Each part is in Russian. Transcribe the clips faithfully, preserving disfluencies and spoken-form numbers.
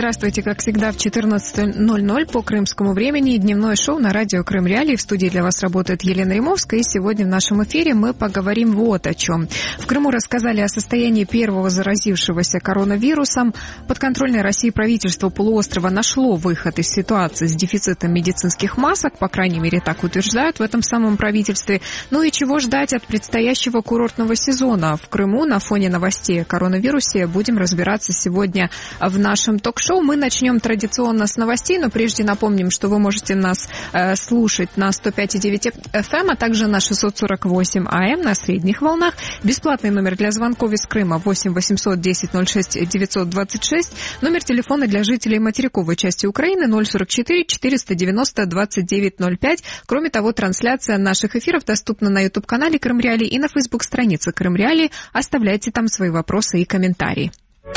Здравствуйте, как всегда, в четырнадцать ноль ноль по крымскому времени дневное шоу на радио Крым Реалии. В студии для вас работает Елена Римовская, и сегодня в нашем эфире мы поговорим вот о чем. В Крыму рассказали о состоянии первого заразившегося коронавирусом. Подконтрольное России правительство полуострова нашло выход из ситуации с дефицитом медицинских масок, по крайней мере, так утверждают в этом самом правительстве. Ну и чего ждать от предстоящего курортного сезона в Крыму на фоне новостей о коронавирусе, будем разбираться сегодня в нашем ток-шоу. Мы начнем традиционно с новостей, но прежде напомним, что вы можете нас э, слушать на сто пять и девять эф эм, а также на шестьсот сорок восемь а эм на средних волнах. Бесплатный номер для звонков из Крыма восемь восемьсот десять ноль шесть девятьсот двадцать шесть. Номер телефона для жителей материковой части Украины ноль сорок четыре четыреста девяносто двадцать девять ноль пять. Кроме того, трансляция наших эфиров доступна на YouTube-канале Крым Реалии и на Facebook-странице Крым Реалии. Оставляйте там свои вопросы и комментарии.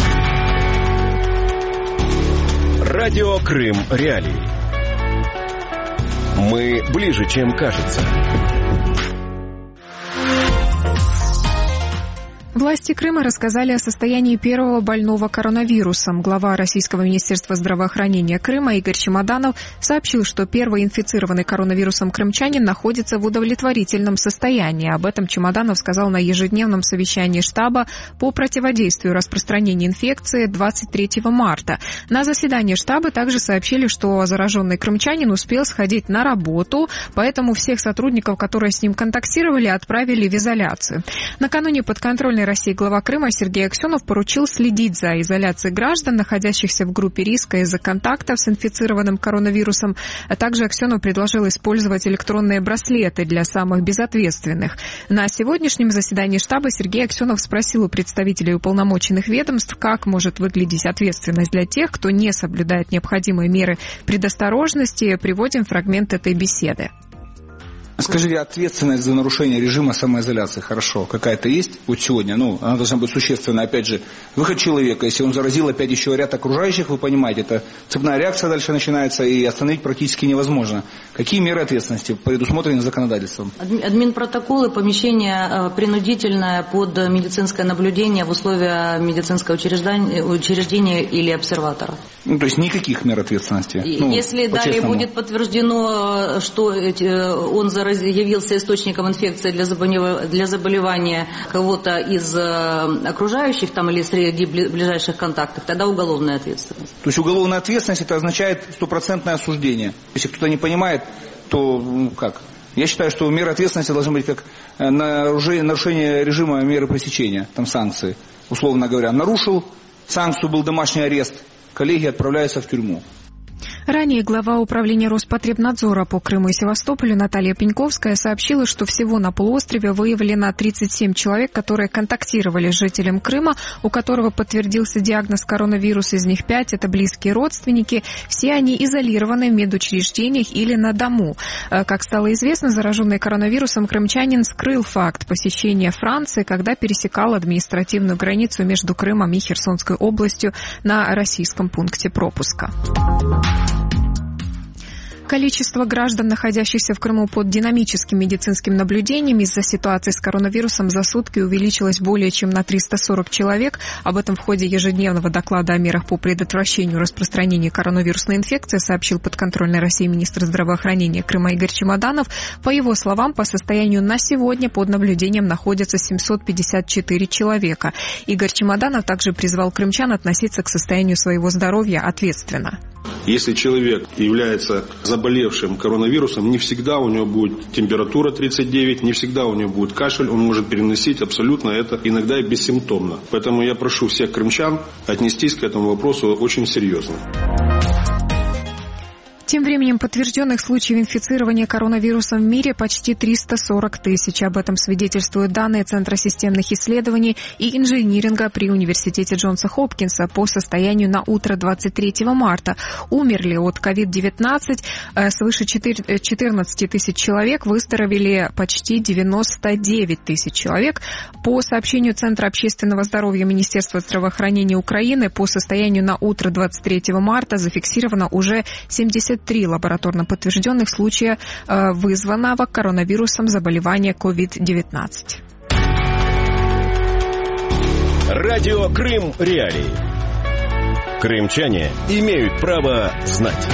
Радио Крым Реалии. Мы ближе, чем кажется. Власти Крыма рассказали о состоянии первого больного коронавирусом. Глава Российского министерства здравоохранения Крыма Игорь Чемоданов сообщил, что первый инфицированный коронавирусом крымчанин находится в удовлетворительном состоянии. Об этом Чемоданов сказал на ежедневном совещании штаба по противодействию распространению инфекции двадцать третьего марта. На заседании штаба также сообщили, что зараженный крымчанин успел сходить на работу, поэтому всех сотрудников, которые с ним контактировали, отправили в изоляцию. Накануне подконтрольной России глава Крыма Сергей Аксенов поручил следить за изоляцией граждан, находящихся в группе риска из-за контактов с инфицированным коронавирусом. А также Аксенов предложил использовать электронные браслеты для самых безответственных. На сегодняшнем заседании штаба Сергей Аксенов спросил у представителей уполномоченных ведомств, как может выглядеть ответственность для тех, кто не соблюдает необходимые меры предосторожности. Приводим фрагмент этой беседы. Скажите, ответственность за нарушение режима самоизоляции, хорошо, какая-то есть вот сегодня? Ну, она должна быть существенная. Опять же, выход человека, если он заразил опять еще ряд окружающих, вы понимаете, это цепная реакция дальше начинается, и остановить практически невозможно. Какие меры ответственности предусмотрены законодательством? Админпротоколы, помещение принудительное под медицинское наблюдение в условиях медицинского учреждения, учреждения или обсерватора. Ну, то есть никаких мер ответственности? Ну, если далее будет подтверждено, что он заразил, явился источником инфекции для заболевания, для заболевания кого-то из окружающих там, или среди ближайших контактов, тогда уголовная ответственность. То есть уголовная ответственность это означает стопроцентное осуждение. Если кто-то не понимает, то ну, как? Я считаю, что меры ответственности должны быть как нарушение режима меры пресечения, там санкции. Условно говоря, нарушил санкцию, был домашний арест, коллеги отправляются в тюрьму. Ранее глава управления Роспотребнадзора по Крыму и Севастополю Наталья Пеньковская сообщила, что всего на полуострове выявлено тридцать семь человек, которые контактировали с жителем Крыма, у которого подтвердился диагноз коронавирус, из них пять – это близкие родственники. Все они изолированы в медучреждениях или на дому. Как стало известно, зараженный коронавирусом крымчанин скрыл факт посещения Франции, когда пересекал административную границу между Крымом и Херсонской областью на российском пункте пропуска. Количество граждан, находящихся в Крыму под динамическим медицинским наблюдением из-за ситуации с коронавирусом, за сутки увеличилось более чем на триста сорок человек. Об этом в ходе ежедневного доклада о мерах по предотвращению распространения коронавирусной инфекции сообщил подконтрольный России министр здравоохранения Крыма Игорь Чемоданов. По его словам, по состоянию на сегодня под наблюдением находятся семьсот пятьдесят четыре человека. Игорь Чемоданов также призвал крымчан относиться к состоянию своего здоровья ответственно. Если человек является заболевшим коронавирусом, не всегда у него будет температура тридцать девять, не всегда у него будет кашель, он может переносить абсолютно это, иногда и бессимптомно. Поэтому я прошу всех крымчан отнестись к этому вопросу очень серьезно. Тем временем подтвержденных случаев инфицирования коронавирусом в мире почти триста сорок тысяч. Об этом свидетельствуют данные Центра системных исследований и инжиниринга при университете Джонса Хопкинса по состоянию на утро двадцать третьего марта. Умерли от ковид девятнадцать свыше четырнадцати тысяч человек, выздоровели почти девяносто девять тысяч человек. По сообщению Центра общественного здоровья Министерства здравоохранения Украины, по состоянию на утро двадцать третьего марта зафиксировано уже семьдесят три лабораторно подтвержденных случая вызванного коронавирусом заболевания ковид девятнадцать. Радио Крым Реалии. Крымчане имеют право знать.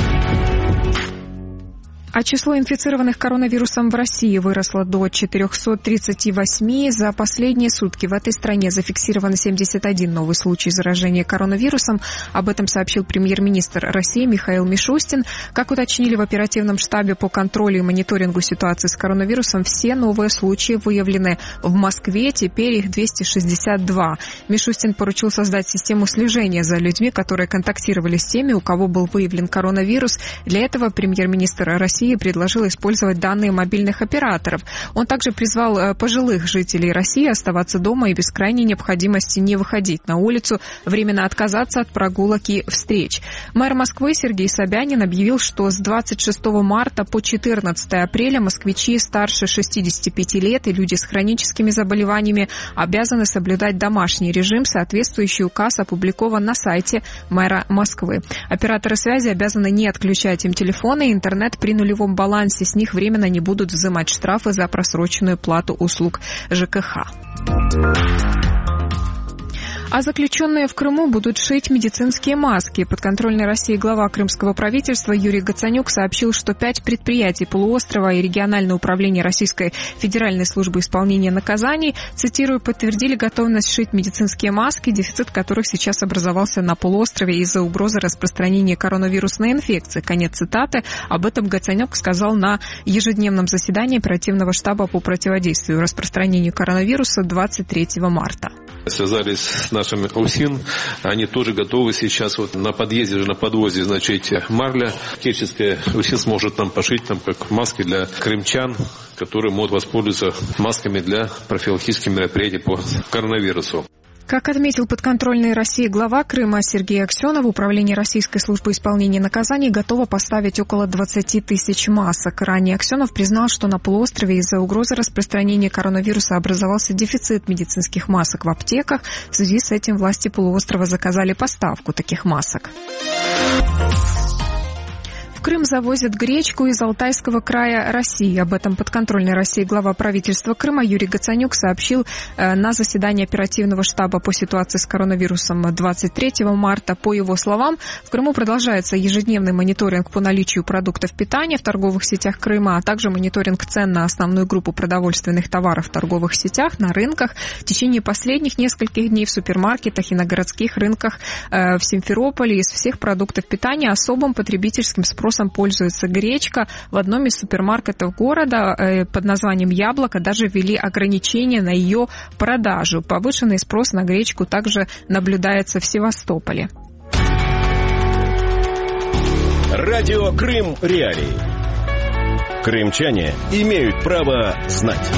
А число инфицированных коронавирусом в России выросло до четыреста тридцать восемь. За последние сутки в этой стране зафиксировано семьдесят один новый случай заражения коронавирусом. Об этом сообщил премьер-министр России Михаил Мишустин. Как уточнили в оперативном штабе по контролю и мониторингу ситуации с коронавирусом, все новые случаи выявлены в Москве, теперь их двести шестьдесят два. Мишустин поручил создать систему слежения за людьми, которые контактировали с теми, у кого был выявлен коронавирус. Для этого премьер-министр России предложил использовать данные мобильных операторов. Он также призвал пожилых жителей России оставаться дома и без крайней необходимости не выходить на улицу, временно отказаться от прогулок и встреч. Мэр Москвы Сергей Собянин объявил, что с двадцать шестого марта по четырнадцатое апреля москвичи старше шестидесяти пяти лет и люди с хроническими заболеваниями обязаны соблюдать домашний режим. Соответствующий указ опубликован на сайте мэра Москвы. Операторы связи обязаны не отключать им телефоны и интернет при нулевом балансе. С них временно не будут взимать штрафы за просроченную плату услуг ЖКХ. А заключенные в Крыму будут шить медицинские маски. Подконтрольный России глава крымского правительства Юрий Гацанюк сообщил, что пять предприятий полуострова и региональное управление Российской Федеральной службы исполнения наказаний, цитирую, подтвердили готовность шить медицинские маски, дефицит которых сейчас образовался на полуострове из-за угрозы распространения коронавирусной инфекции. Конец цитаты. Об этом Гацанюк сказал на ежедневном заседании оперативного штаба по противодействию распространению коронавируса двадцать третьего марта. Связались с нашими УСИН, они тоже готовы сейчас вот на подъезде, на подвозе, значит, марля. Керченская УСИН сможет нам пошить там как маски для крымчан, которые могут воспользоваться масками для профилактических мероприятий по коронавирусу. Как отметил подконтрольный России глава Крыма Сергей Аксенов, Управление Российской службы исполнения наказаний готово поставить около двадцати тысяч масок. Ранее Аксенов признал, что на полуострове из-за угрозы распространения коронавируса образовался дефицит медицинских масок в аптеках. В связи с этим власти полуострова заказали поставку таких масок. В Крым завозят гречку из Алтайского края России. Об этом подконтрольной России глава правительства Крыма Юрий Гацанюк сообщил на заседании оперативного штаба по ситуации с коронавирусом двадцать третьего марта. По его словам, в Крыму продолжается ежедневный мониторинг по наличию продуктов питания в торговых сетях Крыма, а также мониторинг цен на основную группу продовольственных товаров в торговых сетях, на рынках. В течение последних нескольких дней в супермаркетах и на городских рынках в Симферополе из всех продуктов питания особым потребительским спросом пользуется гречка. В одном из супермаркетов города под названием «Яблоко» даже ввели ограничения на ее продажу. Повышенный спрос на гречку также наблюдается в Севастополе. Радио Крым Реалии. Крымчане имеют право знать.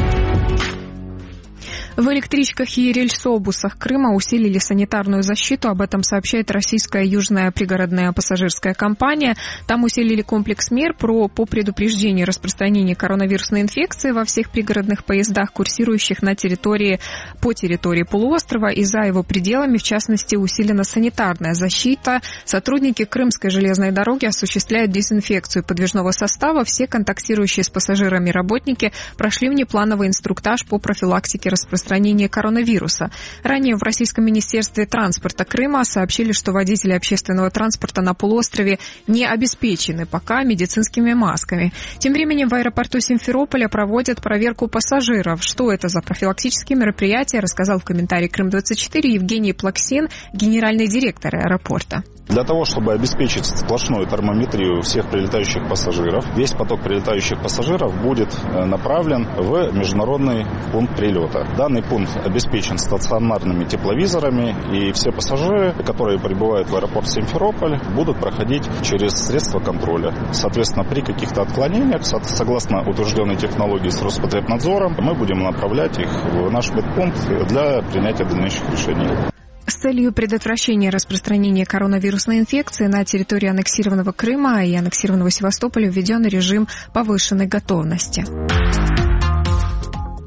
В электричках и рельсобусах Крыма усилили санитарную защиту. Об этом сообщает российская южная пригородная пассажирская компания. Там усилили комплекс мер про, по предупреждению распространения коронавирусной инфекции во всех пригородных поездах, курсирующих на территории, по территории полуострова и за его пределами. В частности, усилена санитарная защита. Сотрудники Крымской железной дороги осуществляют дезинфекцию подвижного состава. Все контактирующие с пассажирами работники прошли внеплановый инструктаж по профилактике распространения коронавируса. Ранее в Российском министерстве транспорта Крыма сообщили, что водители общественного транспорта на полуострове не обеспечены пока медицинскими масками. Тем временем в аэропорту Симферополя проводят проверку пассажиров. Что это за профилактические мероприятия, рассказал в комментарии Крым двадцать четыре Евгений Плаксин, генеральный директор аэропорта. Для того, чтобы обеспечить сплошную термометрию всех прилетающих пассажиров, весь поток прилетающих пассажиров будет направлен в международный пункт прилета. Данный пункт обеспечен стационарными тепловизорами, и все пассажиры, которые прибывают в аэропорт Симферополь, будут проходить через средства контроля. Соответственно, при каких-то отклонениях, согласно утвержденной технологии с Роспотребнадзором, мы будем направлять их в наш медпункт для принятия дальнейших решений. С целью предотвращения распространения коронавирусной инфекции на территории аннексированного Крыма и аннексированного Севастополя введен режим повышенной готовности.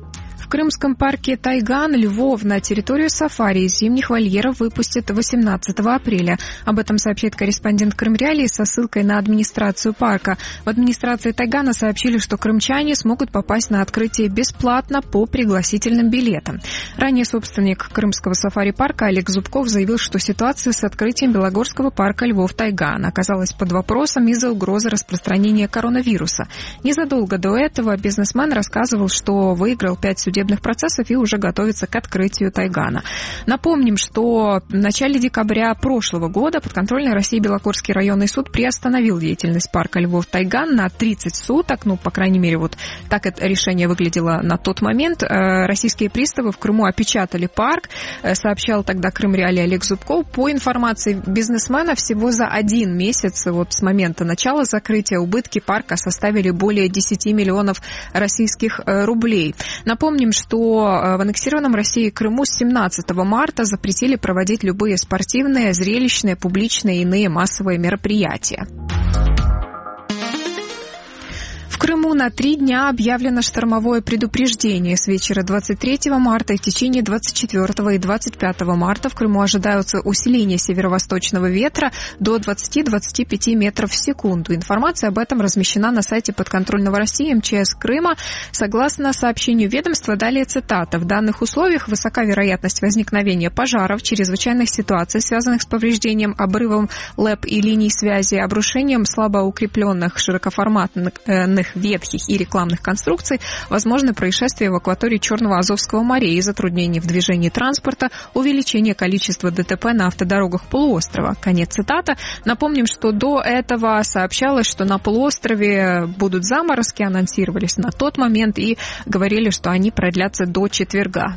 крымском парке Тайган львов на территорию сафари из зимних вольеров выпустят восемнадцатого апреля. Об этом сообщает корреспондент Крымреалии со ссылкой на администрацию парка. В администрации Тайгана сообщили, что крымчане смогут попасть на открытие бесплатно по пригласительным билетам. Ранее собственник крымского сафари-парка Олег Зубков заявил, что ситуация с открытием Белогорского парка львов Тайган оказалась под вопросом из-за угрозы распространения коронавируса. Незадолго до этого бизнесмен рассказывал, что выиграл пять судебных процессов и уже готовится к открытию Тайгана. Напомним, что в начале декабря прошлого года подконтрольный России Белогорский районный суд приостановил деятельность парка львов Тайган на тридцать суток. Ну, по крайней мере, вот так это решение выглядело на тот момент. Российские приставы в Крыму опечатали парк, сообщал тогда Крымреалии Олег Зубков. По информации бизнесмена, всего за один месяц вот с момента начала закрытия убытки парка составили более десять миллионов российских рублей. Напомним, что в аннексированном Россией Крыму с семнадцатого марта запретили проводить любые спортивные, зрелищные, публичные и иные массовые мероприятия. В Крыму на три дня объявлено штормовое предупреждение. С вечера двадцать третьего марта и в течение двадцать четвёртого и двадцать пятого марта в Крыму ожидаются усиления северо-восточного ветра до двадцати-двадцати пяти метров в секунду. Информация об этом размещена на сайте подконтрольного России эм че эс Крыма. Согласно сообщению ведомства, далее цитата: «В данных условиях высока вероятность возникновения пожаров, чрезвычайных ситуаций, связанных с повреждением, обрывом ЛЭП и линий связи, обрушением слабо укрепленных широкоформатных ветхих и рекламных конструкций, возможны происшествия в акватории Черного Азовского моря и затруднения в движении транспорта, увеличение количества ДТП на автодорогах полуострова». Конец цитаты. Напомним, что до этого сообщалось, что на полуострове будут заморозки, анонсировались на тот момент и говорили, что они продлятся до четверга.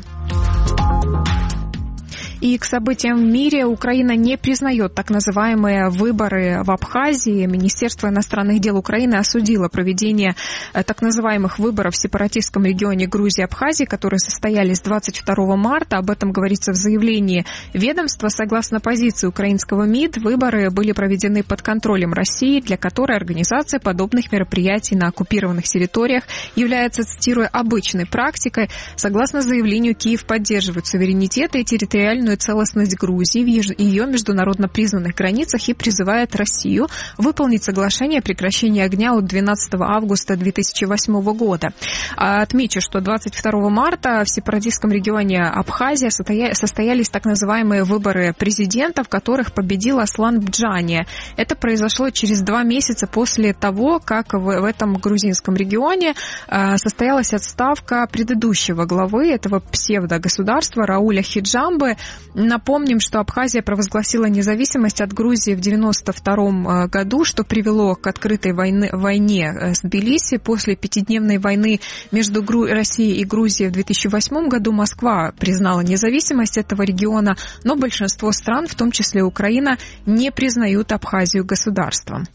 И к событиям в мире. Украина не признает так называемые выборы в Абхазии. Министерство иностранных дел Украины осудило проведение так называемых выборов в сепаратистском регионе Грузии и Абхазии, которые состоялись двадцать второго марта. Об этом говорится в заявлении ведомства. Согласно позиции украинского МИД, выборы были проведены под контролем России, для которой организация подобных мероприятий на оккупированных территориях является, цитирую, обычной практикой. Согласно заявлению, Киев поддерживает суверенитет и территориальную целостность Грузии в ее международно признанных границах и призывает Россию выполнить соглашение о прекращении огня от двенадцатого августа две тысячи восьмого года. Отмечу, что двадцать второго марта в сепаратистском регионе Абхазия состоялись так называемые выборы президента, в которых победил Аслан Бджани. Это произошло через два месяца после того, как в этом грузинском регионе состоялась отставка предыдущего главы этого псевдогосударства Рауля Хиджамбы. Напомним, что Абхазия провозгласила независимость от Грузии в девяносто втором году, что привело к открытой войне, войне с Тбилиси. После пятидневной войны между Гру... Россией и Грузией в две тысячи восьмом году Москва признала независимость этого региона, но большинство стран, в том числе Украина, не признают Абхазию государством.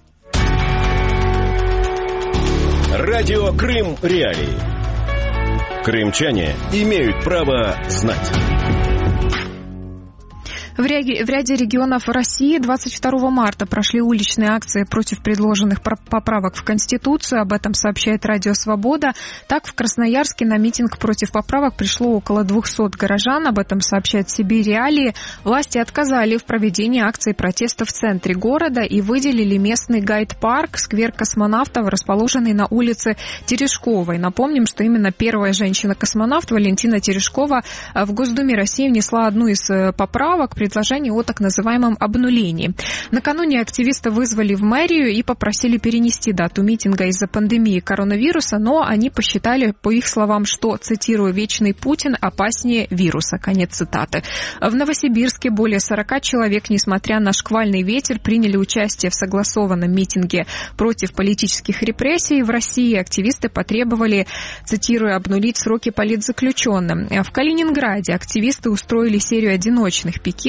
Радио Крым Реалии. Крымчане имеют право знать. В ряде, в ряде регионов России двадцать второго марта прошли уличные акции против предложенных поправок в Конституцию. Об этом сообщает Радио Свобода. Так, в Красноярске на митинг против поправок пришло около двухсот горожан. Об этом сообщает Сибирь Реалии. Власти отказали в проведении акции протеста в центре города и выделили местный гайд-парк, сквер космонавтов, расположенный на улице Терешковой. Напомним, что именно первая женщина-космонавт Валентина Терешкова в Госдуме России внесла одну из поправок, предложение о так называемом обнулении. Накануне активисты вызвали в мэрию и попросили перенести дату митинга из-за пандемии коронавируса, но они посчитали, по их словам, что, цитирую, «вечный Путин опаснее вируса». Конец цитаты. В Новосибирске более сорока человек, несмотря на шквальный ветер, приняли участие в согласованном митинге против политических репрессий. В России активисты потребовали, цитирую, «обнулить сроки политзаключенным». В Калининграде активисты устроили серию одиночных пикетов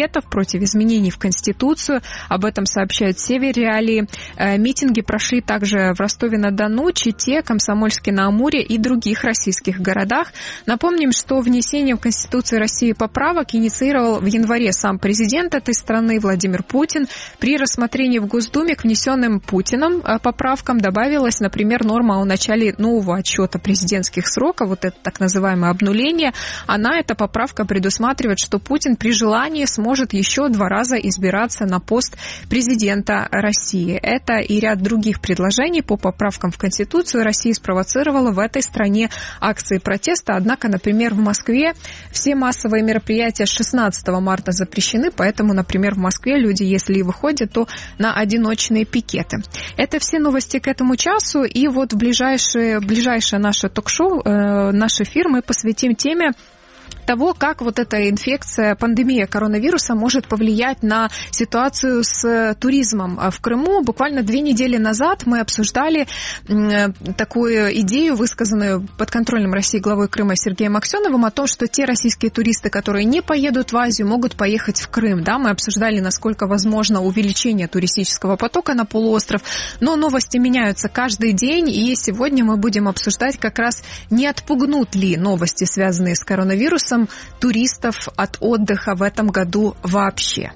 запретов, против изменений в Конституцию. Об этом сообщают Север Реалии. Митинги прошли также в Ростове-на-Дону, Чите, Комсомольске-на-Амуре и других российских городах. Напомним, что внесение в Конституцию России поправок инициировал в январе сам президент этой страны Владимир Путин. При рассмотрении в Госдуме к внесенным Путиным поправкам добавилась, например, норма о начале нового отчета президентских сроков, вот это так называемое обнуление. Она, эта поправка, предусматривает, что Путин при желании сможет еще два раза избираться на пост президента России. Это и ряд других предложений по поправкам в Конституцию России спровоцировало в этой стране акции протеста. Однако, например, в Москве все массовые мероприятия с шестнадцатого марта запрещены, поэтому, например, в Москве люди, если и выходят, то на одиночные пикеты. Это все новости к этому часу, и вот в ближайшее, ближайшее наше ток-шоу, э, наш эфир мы посвятим теме того, как вот эта инфекция, пандемия коронавируса может повлиять на ситуацию с туризмом в Крыму. Буквально две недели назад мы обсуждали такую идею, высказанную подконтрольным России главой Крыма Сергеем Аксеновым, о том, что те российские туристы, которые не поедут в Азию, могут поехать в Крым. Да, мы обсуждали, насколько возможно увеличение туристического потока на полуостров, но новости меняются каждый день, и сегодня мы будем обсуждать как раз, не отпугнут ли новости, связанные с коронавирусом, туристов от отдыха в этом году вообще.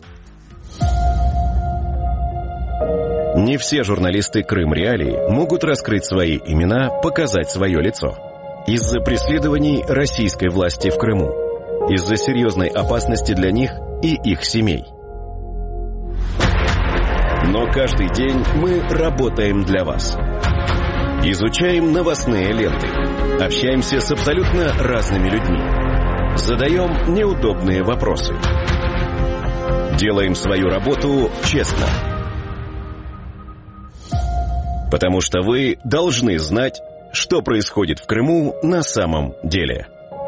Не все журналисты Крым Реалии могут раскрыть свои имена, показать свое лицо. Из-за преследований российской власти в Крыму. Из-за серьезной опасности для них и их семей. Но каждый день мы работаем для вас. Изучаем новостные ленты. Общаемся с абсолютно разными людьми. Задаем неудобные вопросы. Делаем свою работу честно. Потому что вы должны знать, что происходит в Крыму на самом деле.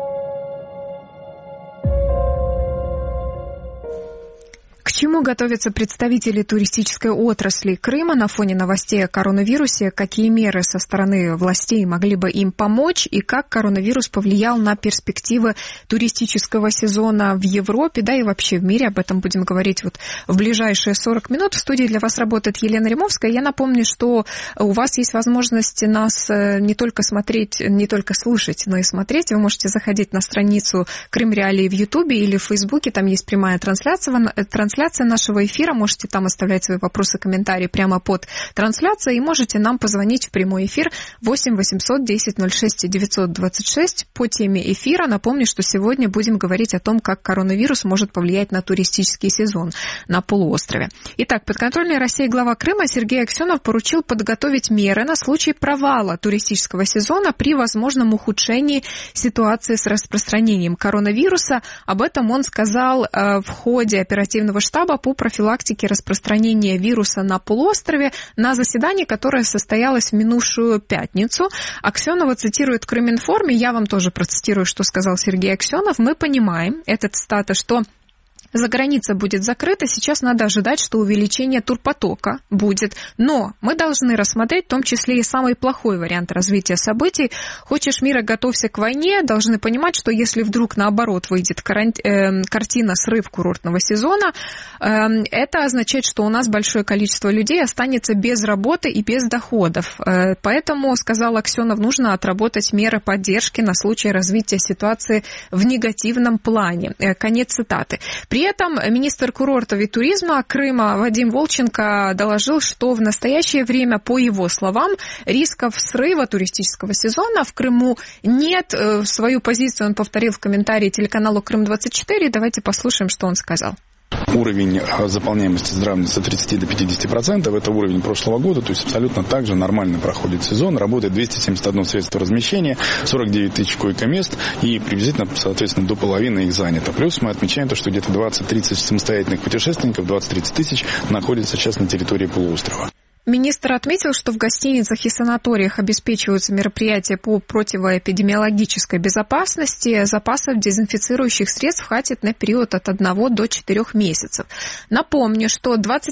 К чему готовятся представители туристической отрасли Крыма на фоне новостей о коронавирусе? Какие меры со стороны властей могли бы им помочь? И как коронавирус повлиял на перспективы туристического сезона в Европе, да и вообще в мире? Об этом будем говорить вот в ближайшие сорок минут. В студии для вас работает Елена Римовская. Я напомню, что у вас есть возможность нас не только смотреть, не только слушать, но и смотреть. Вы можете заходить на страницу Крым Реалии в Ютубе или в Фейсбуке. Там есть прямая трансляция, трансляция нашего эфира. Можете там оставлять свои вопросы, комментарии прямо под трансляцией. И можете нам позвонить в прямой эфир восемь восемьсот десять ноль шесть девятьсот двадцать шесть по теме эфира. Напомню, что сегодня будем говорить о том, как коронавирус может повлиять на туристический сезон на полуострове. Итак, подконтрольный России глава Крыма Сергей Аксенов поручил подготовить меры на случай провала туристического сезона при возможном ухудшении ситуации с распространением коронавируса. Об этом он сказал в ходе оперативного штаба по профилактике распространения вируса на полуострове на заседании, которое состоялось в минувшую пятницу. Аксенова цитирует Крыминформ, и я вам тоже процитирую, что сказал Сергей Аксенов. Мы понимаем, это цитата, что за граница будет закрыта, сейчас надо ожидать, что увеличение турпотока будет. Но мы должны рассмотреть в том числе и самый плохой вариант развития событий. Хочешь мира, готовься к войне, должны понимать, что если вдруг наоборот выйдет каранти... э, картина срыв курортного сезона, э, это означает, что у нас большое количество людей останется без работы и без доходов. Э, поэтому, сказал Аксенов, нужно отработать меры поддержки на случай развития ситуации в негативном плане. Э, конец цитаты. При При этом министр курортов и туризма Крыма Вадим Волченко доложил, что в настоящее время, по его словам, рисков срыва туристического сезона в Крыму нет. Свою позицию он повторил в комментарии телеканалу Крым двадцать четыре. Давайте послушаем, что он сказал. Уровень заполняемости здравниц от тридцати до пятидесяти процентов. Это уровень прошлого года, то есть абсолютно так же нормально проходит сезон. Работает двести семьдесят одно средство размещения, сорок девять тысяч койко-мест и приблизительно, соответственно, до половины их занято. Плюс мы отмечаем то, что где-то двадцать-тридцать самостоятельных путешественников, двадцать-тридцать тысяч находятся сейчас на территории полуострова. Министр отметил, что в гостиницах и санаториях обеспечиваются мероприятия по противоэпидемиологической безопасности. Запасов дезинфицирующих средств хватит на период от одного до четырех месяцев. Напомню, что двадцать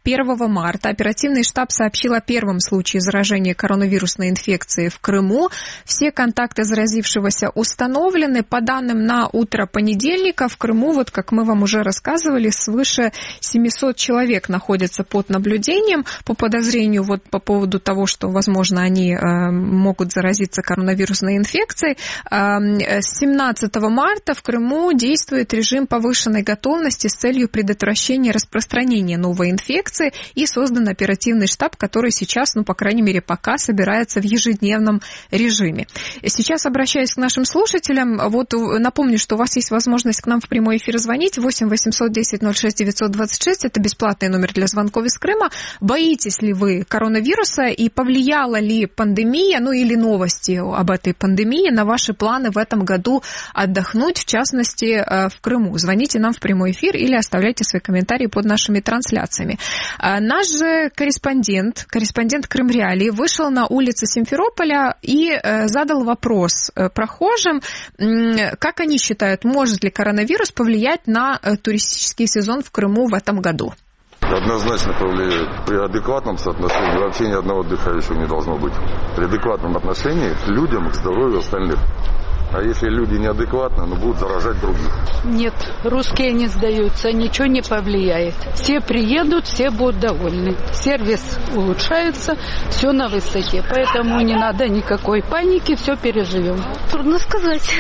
первого марта оперативный штаб сообщил о первом случае заражения коронавирусной инфекцией в Крыму. Все контакты заразившегося установлены. По данным на утро понедельника в Крыму, вот как мы вам уже рассказывали, свыше семьсот человек находятся под наблюдением по подозрению вот по поводу того, что, возможно, они э, могут заразиться коронавирусной инфекцией. Э, с семнадцатого марта в Крыму действует режим повышенной готовности с целью предотвращения распространения новой инфекции, и создан оперативный штаб, который сейчас, ну, по крайней мере, пока собирается в ежедневном режиме. Сейчас обращаюсь к нашим слушателям. Вот напомню, что у вас есть возможность к нам в прямой эфир звонить. восемь восемьсот десять ноль шесть девятьсот двадцать шесть. Это бесплатный номер для звонков из Крыма. Боитесь ли вы коронавируса и повлияла ли пандемия, ну или новости об этой пандемии на ваши планы в этом году отдохнуть, в частности, в Крыму? Звоните нам в прямой эфир или оставляйте свои комментарии под нашими трансляциями. Наш же корреспондент, корреспондент Крымреалии вышел на улицы Симферополя и задал вопрос прохожим, как они считают, может ли коронавирус повлиять на туристический сезон в Крыму в этом году? Однозначно повлияет. При адекватном соотношении вообще ни одного отдыхающего не должно быть. При адекватном отношении к людям, к здоровью остальных. А если люди неадекватны, ну, будут заражать других. Нет, русские не сдаются, ничего не повлияет. Все приедут, все будут довольны. Сервис улучшается, все на высоте. Поэтому не надо никакой паники, все переживем. Трудно сказать.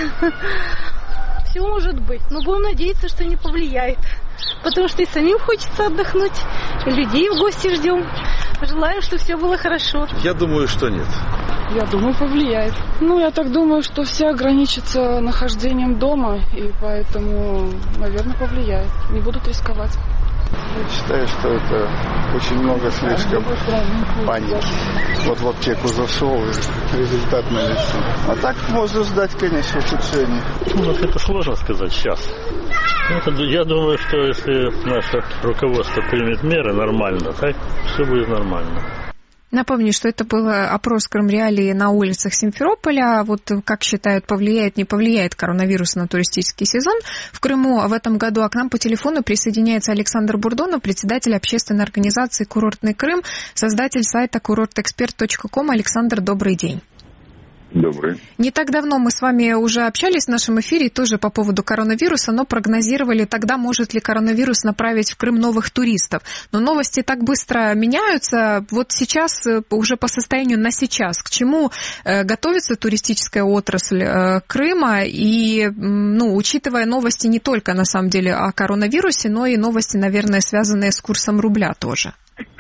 Все может быть, но будем надеяться, что не повлияет. Потому что и самим хочется отдохнуть, и людей в гости ждем. Желаем, чтобы все было хорошо. Я думаю, что нет. Я думаю, повлияет. Ну, я так думаю, что все ограничатся нахождением дома, и поэтому, наверное, повлияет. Не будут рисковать. Я считаю, что это очень много слишком паники. Вот в аптеку зашел, и результат налицо. А так можно ждать, конечно, ухудшения. Ну, это сложно сказать сейчас. Это, я думаю, что если наше руководство примет меры нормально, так все будет нормально. Напомню, что это был опрос Крымреалии на улицах Симферополя. Вот как считают, повлияет, не повлияет коронавирус на туристический сезон в Крыму в этом году. А к нам по телефону присоединяется Александр Бурдонов, председатель общественной организации «Курортный Крым», создатель сайта курорт эксперт точка ком. Александр, добрый день. Добрый. Не так давно мы с вами уже общались в нашем эфире тоже по поводу коронавируса, но прогнозировали тогда, может ли коронавирус направить в Крым новых туристов. Но новости так быстро меняются. Вот сейчас, уже по состоянию на сейчас, к чему готовится туристическая отрасль Крыма? И, ну, учитывая новости не только, на самом деле, о коронавирусе, но и новости, наверное, связанные с курсом рубля тоже.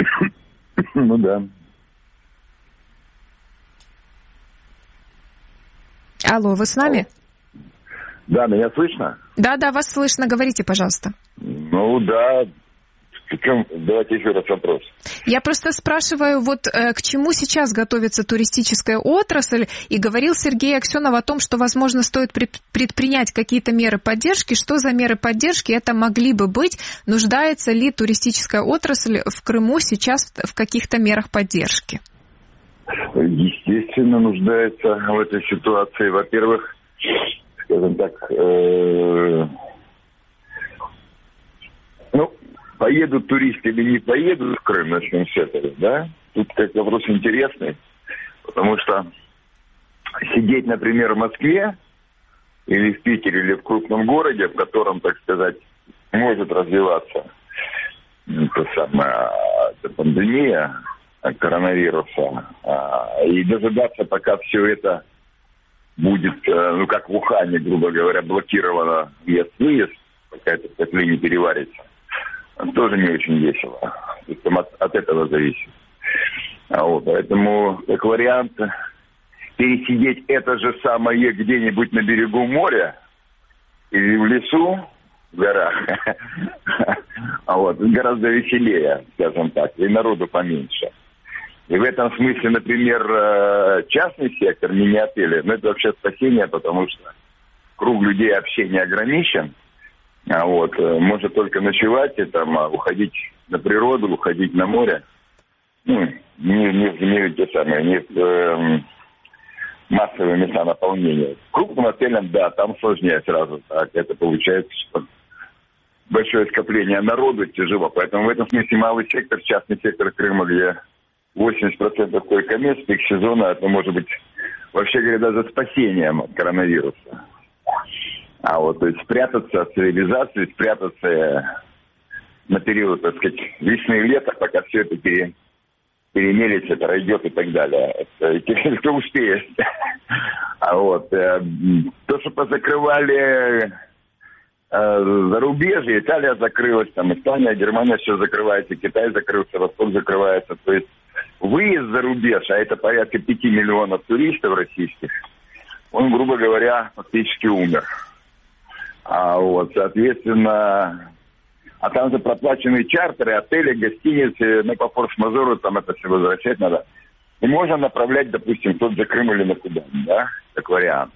Ну да. Алло, вы с нами? Да, меня слышно? Да, да, вас слышно. Говорите, пожалуйста. Ну да. Давайте еще раз вопрос. Я просто спрашиваю, вот э, к чему сейчас готовится туристическая отрасль, и говорил Сергей Аксенов о том, что, возможно, стоит предпринять какие-то меры поддержки. Что за меры поддержки это могли бы быть? Нуждается ли туристическая отрасль в Крыму сейчас в каких-то мерах поддержки? Естественно, нуждается в этой ситуации. Во-первых, скажем так, э, ну, поедут туристы или не поедут в Крым, начнем с этого, да? Тут как вопрос интересный, потому что сидеть, например, в Москве или в Питере, или в крупном городе, в котором, так сказать, может развиваться это самая это пандемия коронавируса, и дожидаться, пока все это будет, ну, как в Ухане, грубо говоря, блокировано въезд-выезд, пока это в котле не переварится, тоже не очень весело. То есть, от, от этого зависит. А вот, поэтому, как вариант, пересидеть это же самое где-нибудь на берегу моря или в лесу, в горах, а вот, гораздо веселее, скажем так, и народу поменьше. И в этом смысле, например, частный сектор, мини-отели, ну, это вообще спасение, потому что круг людей общения ограничен. А вот, может только ночевать и там уходить на природу, уходить на море. Ну, не, не, не те самые, не э, массовые места наполнения. Крупным отелям, да, там сложнее сразу. Так, это получается, что большое скопление народу, тяжело. Поэтому в этом смысле малый сектор, частный сектор Крыма, где восемьдесят процентов койко-мест, пик сезона, это может быть, вообще говоря, даже спасением от коронавируса. А вот, то есть спрятаться от цивилизации, спрятаться на период, так сказать, весны и лета, пока все это пере, перемелится, пройдет и так далее. Это, кто успеет. А вот, то, что позакрывали зарубежье, Италия закрылась, там Испания, Германия все закрывается, Китай закрылся, Восток закрывается. То есть выезд за рубеж, а это порядка пяти миллионов туристов российских, он, грубо говоря, фактически умер. А вот, соответственно, а там же проплаченные чартеры, отели, гостиницы, ну, по форс-мажору там это все возвращать надо. И можно направлять, допустим, в тот же Крым или на Кубань, да, как вариант.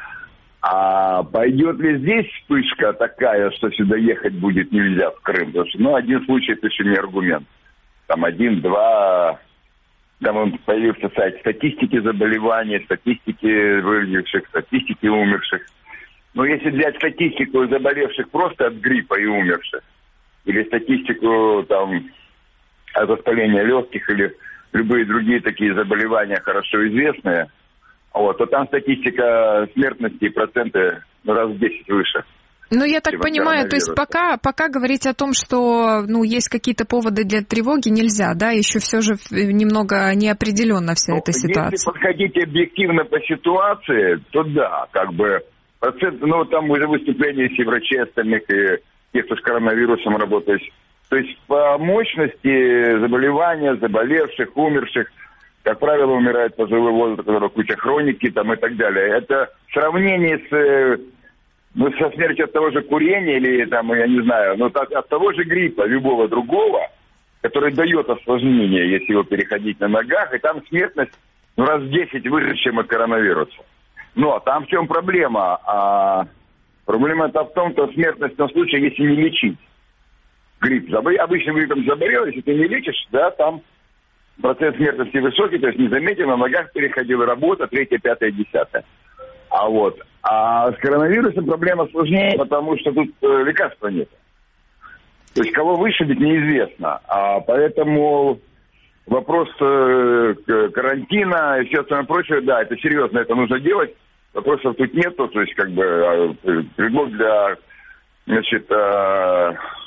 А пойдет ли здесь вспышка такая, что сюда ехать будет нельзя в Крым? Потому что, ну, один случай, это еще не аргумент. Там один, два, там он появился сайт статистики заболеваний, статистики выживших, статистики умерших. Но если взять статистику заболевших просто от гриппа и умерших, или статистику там от воспаления легких, или любые другие такие заболевания хорошо известные, вот, то там статистика смертности и проценты ну, раз в десять выше. Ну, я так понимаю, то есть пока, пока говорить о том, что ну, есть какие-то поводы для тревоги, нельзя, да? Еще все же немного неопределенна вся ну, эта ситуация. Если подходить объективно по ситуации, то да, как бы процент, ну, там уже выступления и врачей остальных, и тех, кто с коронавирусом работает. То есть по мощности заболевания, заболевших, умерших, как правило, умирает пожилой возраст, у которого куча хроники там, и так далее. Это в сравнении с, ну, со смертью от того же курения или, там, я не знаю, ну, от, от того же гриппа, любого другого, который дает осложнение, если его переходить на ногах, и там смертность ну, раз в десять выше, чем от коронавируса. Но там в чем проблема? А проблема-то в том, что смертность в том случае, если не лечить грипп. Обычным гриппом заболел, если ты не лечишь, да, там процент смертности высокий, то есть не заметил, на ногах переходила работа, третья, пятая, десятая. А вот. А с коронавирусом проблема сложнее, потому что тут э, лекарства нет. То есть кого вышибить неизвестно. А поэтому вопрос э, карантина и все остальное прочее, да, это серьезно, это нужно делать. Вопросов тут нету, то есть как бы э, предлог для, значит, э,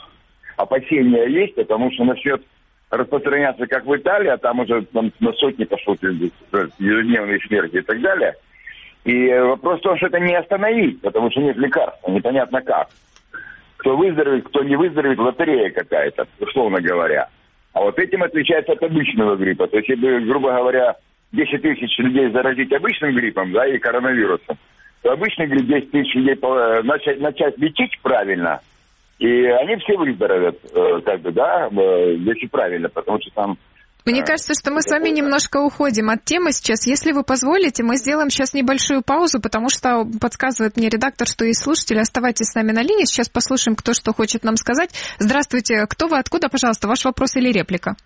опасения есть, потому что начнет распространяться, как в Италии, а там уже там, на сотни пошло ежедневные смерти и так далее. И вопрос в том, что это не остановить, потому что нет лекарства, непонятно как. Кто выздоровеет, кто не выздоровеет, лотерея какая-то, условно говоря. А вот этим отличается от обычного гриппа. То есть, если, грубо говоря, десять тысяч людей заразить обычным гриппом, да, и коронавирусом, то обычный грипп десять тысяч людей начать, начать лечить правильно, и они все выздоровят, как бы, да, если правильно, потому что там... Мне кажется, что мы с вами немножко уходим от темы сейчас. Если вы позволите, мы сделаем сейчас небольшую паузу, потому что подсказывает мне редактор, что есть слушатели. Оставайтесь с нами на линии. Сейчас послушаем, кто что хочет нам сказать. Здравствуйте. Кто вы? Откуда, пожалуйста? Ваш вопрос или реплика?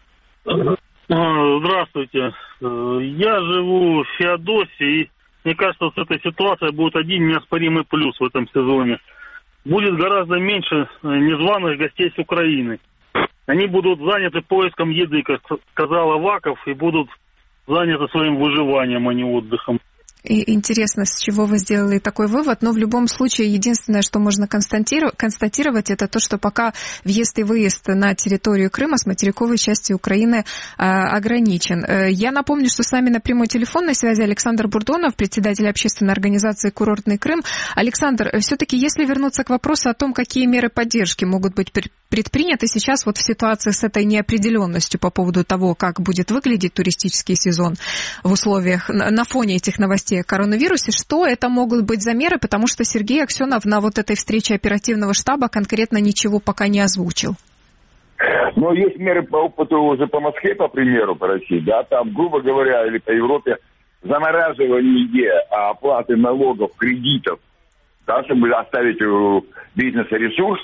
Здравствуйте. Я живу в Феодосии, и мне кажется, с этой ситуацией будет один неоспоримый плюс в этом сезоне. Будет гораздо меньше незваных гостей с Украины. Они будут заняты поиском еды, как сказал Аваков, и будут заняты своим выживанием, а не отдыхом. И интересно, с чего вы сделали такой вывод, но в любом случае единственное, что можно констатировать, это то, что пока въезд и выезд на территорию Крыма с материковой части Украины а, ограничен. Я напомню, что с нами на прямой телефонной связи Александр Бурдонов, председатель общественной организации «Курортный Крым». Александр, все-таки если вернуться к вопросу о том, какие меры поддержки могут быть предприняты сейчас вот в ситуации с этой неопределенностью по поводу того, как будет выглядеть туристический сезон в условиях, на фоне этих новостей о коронавирусе, что это могут быть за меры, потому что Сергей Аксенов на вот этой встрече оперативного штаба конкретно ничего пока не озвучил. Ну, есть меры по опыту уже по Москве, по примеру, по России, да, там, грубо говоря, или по Европе, замораживание оплаты налогов, кредитов, да, чтобы оставить у бизнеса ресурс,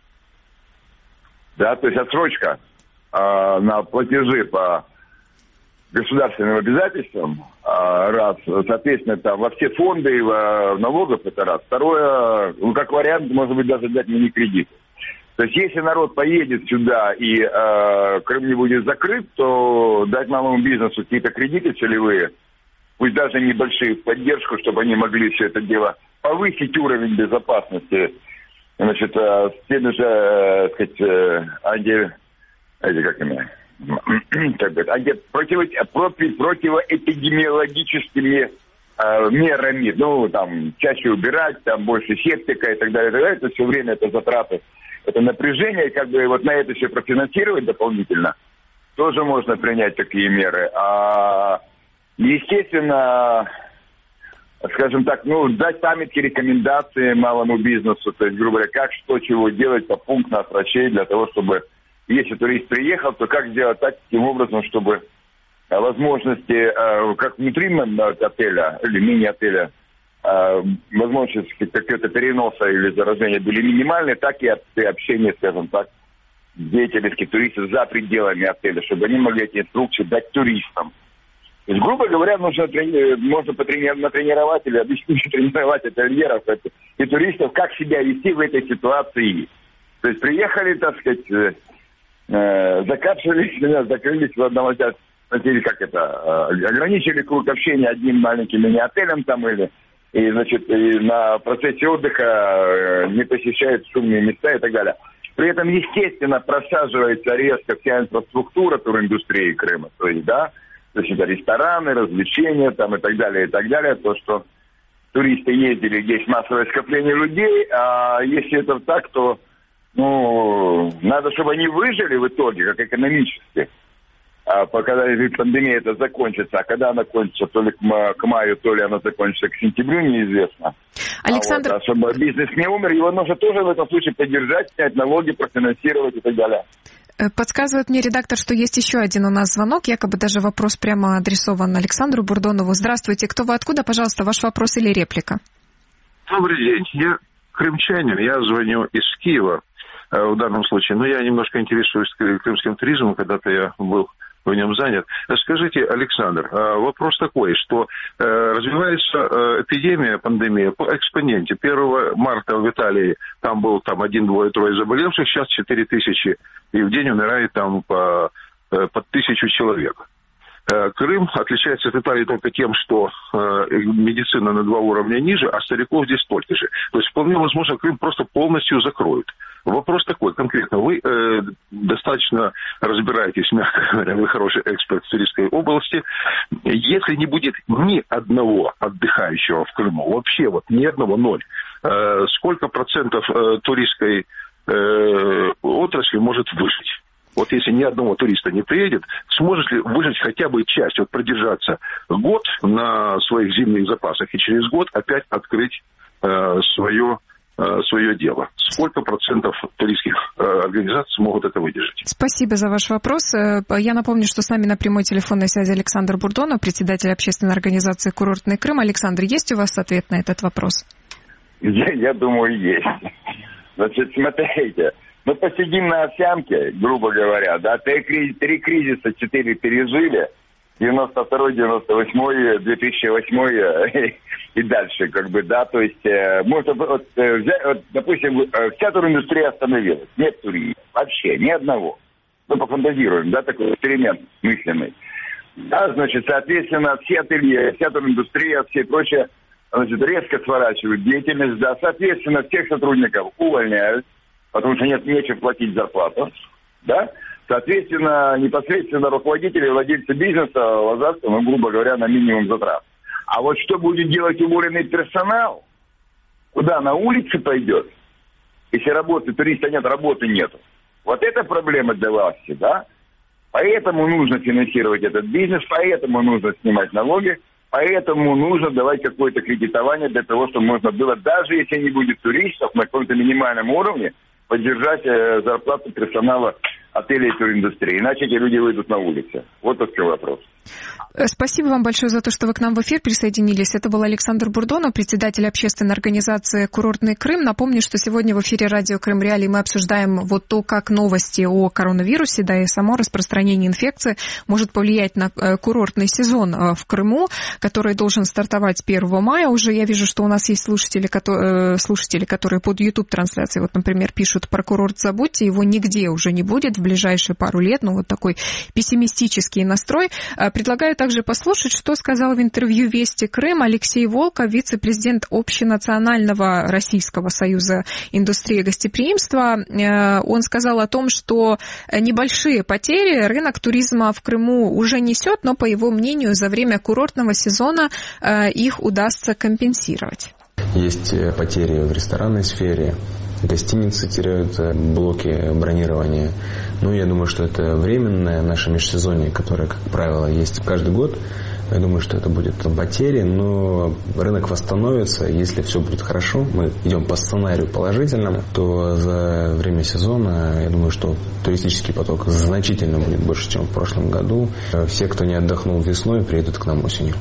да, то есть отсрочка э, на платежи по государственным обязательствам, э, раз, соответственно, там во все фонды и в налогов, это раз. Второе, ну, как вариант, может быть, даже дать мини-кредит. То есть, если народ поедет сюда и э, Крым не будет закрыт, то дать малому бизнесу какие-то кредиты целевые, пусть даже небольшие, в поддержку, чтобы они могли все это дело повысить уровень безопасности, значит, э, с теми же, э, сказать, э, анти... Эти, как имя? Так говорит, анти... против... против... противоэпидемиологическими э, мерами, ну, там, чаще убирать, там, больше септика и так далее, и так далее. Это все время это затраты. Это напряжение, и как бы вот на это все профинансировать дополнительно, тоже можно принять такие меры. А, естественно, скажем так, ну, дать памятки, рекомендации малому бизнесу, то есть, грубо говоря, как, что, чего делать по пунктам врачей для того, чтобы, если турист приехал, то как сделать так, таким образом, чтобы возможности, как внутри отеля или мини-отеля, возможности какого-то переноса или заражения были минимальные, так и общение, скажем так, с деятельностью туристов за пределами отеля, чтобы они могли эти инструкции дать туристам. То есть, грубо говоря, нужно можно натренировать или объяснить тренировать ательеров и туристов, как себя вести в этой ситуации. То есть приехали, так сказать, закапсулись, закрылись в одном отеле, как это, ограничили круг общения одним маленьким мини-отелем там или и, значит, и на процессе отдыха не посещают шумные места и так далее. При этом, естественно, просаживается резко вся инфраструктура туриндустрии Крыма. То есть, да, то есть это рестораны, развлечения там и так далее, и так далее. То, что туристы ездили, здесь массовое скопление людей, а если это так, то, ну, надо, чтобы они выжили в итоге, как экономически. А когда пандемия это закончится, а когда она кончится, то ли к маю, то ли она закончится к сентябрю, неизвестно. Александр... А вот, а чтобы бизнес не умер, его нужно тоже в этом случае поддержать, снять налоги, профинансировать и так далее. Подсказывает мне редактор, что есть еще один у нас звонок, якобы даже вопрос прямо адресован Александру Бурдонову. Здравствуйте, кто вы, откуда, пожалуйста, ваш вопрос или реплика? Добрый день, я крымчанин, я звоню из Киева в данном случае, но я немножко интересуюсь крымским туризмом, когда-то я был в нем занят. Скажите, Александр, вопрос такой, что развивается эпидемия, пандемия по экспоненте. первого марта в Италии там был там один, двое, трое заболевших, сейчас четыре тысячи, и в день умирает там по, по тысячу человек. Крым отличается от Италии только тем, что медицина на два уровня ниже, а стариков здесь столько же. То есть вполне возможно, Крым просто полностью закроют. Вопрос такой конкретно. Вы э, достаточно разбираетесь, мягко говоря, вы хороший эксперт в туристской области. Если не будет ни одного отдыхающего в Крыму, вообще вот ни одного, ноль, э, сколько процентов э, туристской э, отрасли может выжить? Вот если ни одного туриста не приедет, сможет ли выжить хотя бы часть, вот продержаться год на своих зимних запасах и через год опять открыть э, свое, э, свое дело? Сколько процентов туристских э, организаций смогут это выдержать? Спасибо за ваш вопрос. Я напомню, что с нами на прямой телефонной связи Александр Бурдонов, председатель общественной организации «Курортный Крым». Александр, есть у вас ответ на этот вопрос? Я, я думаю, есть. Значит, смотрите. Мы посидим на овсянке, грубо говоря, да, три, три кризиса, четыре пережили, девяносто второй, девяносто восьмой, две тысячи восьмой и, и дальше, как бы, да, то есть, э, можно, вот, взять, вот, допустим, вся туриндустрия остановилась, нет туристов, вообще, ни одного. Мы пофантазируем, да, такой эксперимент мысленный. Да, значит, соответственно, все ателье, вся туриндустрия, все прочее, значит, резко сворачивают деятельность, да, соответственно, всех сотрудников увольняют, потому что нет, нечем платить зарплату, да, соответственно, непосредственно руководители, владельцы бизнеса ложатся, ну, грубо говоря, на минимум затрат. А вот что будет делать уволенный персонал? Куда, на улице пойдет? Если работы, туриста нет, работы нету. Вот это проблема для власти, да? Поэтому нужно финансировать этот бизнес, поэтому нужно снимать налоги, поэтому нужно давать какое-то кредитование для того, чтобы можно было, даже если не будет туристов, на каком-то минимальном уровне, поддержать э, зарплату персонала отелей и туриндустрии. Иначе эти люди выйдут на улицы. Вот такой вопрос. Спасибо вам большое за то, что вы к нам в эфир присоединились. Это был Александр Бурдонов, председатель общественной организации «Курортный Крым». Напомню, что сегодня в эфире радио Крым Реалии мы обсуждаем вот то, как новости о коронавирусе, да и само распространение инфекции может повлиять на курортный сезон в Крыму, который должен стартовать первого мая. Уже я вижу, что у нас есть слушатели, которые, слушатели, которые под YouTube-трансляцией, вот, например, пишут про курорт «Забудьте», его нигде уже не будет в ближайшие пару лет. Ну, вот такой пессимистический настрой. Предлагаю также послушать, что сказал в интервью «Вести Крым» Алексей Волков, вице-президент Общенационального Российского союза индустрии гостеприимства. Он сказал о том, что небольшие потери рынок туризма в Крыму уже несет, но, по его мнению, за время курортного сезона их удастся компенсировать. Есть потери в ресторанной сфере, гостиницы теряют блоки бронирования. Ну, я думаю, что это временное наше межсезонье, которое, как правило, есть каждый год. Я думаю, что это будет потери, но рынок восстановится. Если все будет хорошо, мы идем по сценарию положительному, то за время сезона, я думаю, что туристический поток значительно будет больше, чем в прошлом году. Все, кто не отдохнул весной, приедут к нам осенью.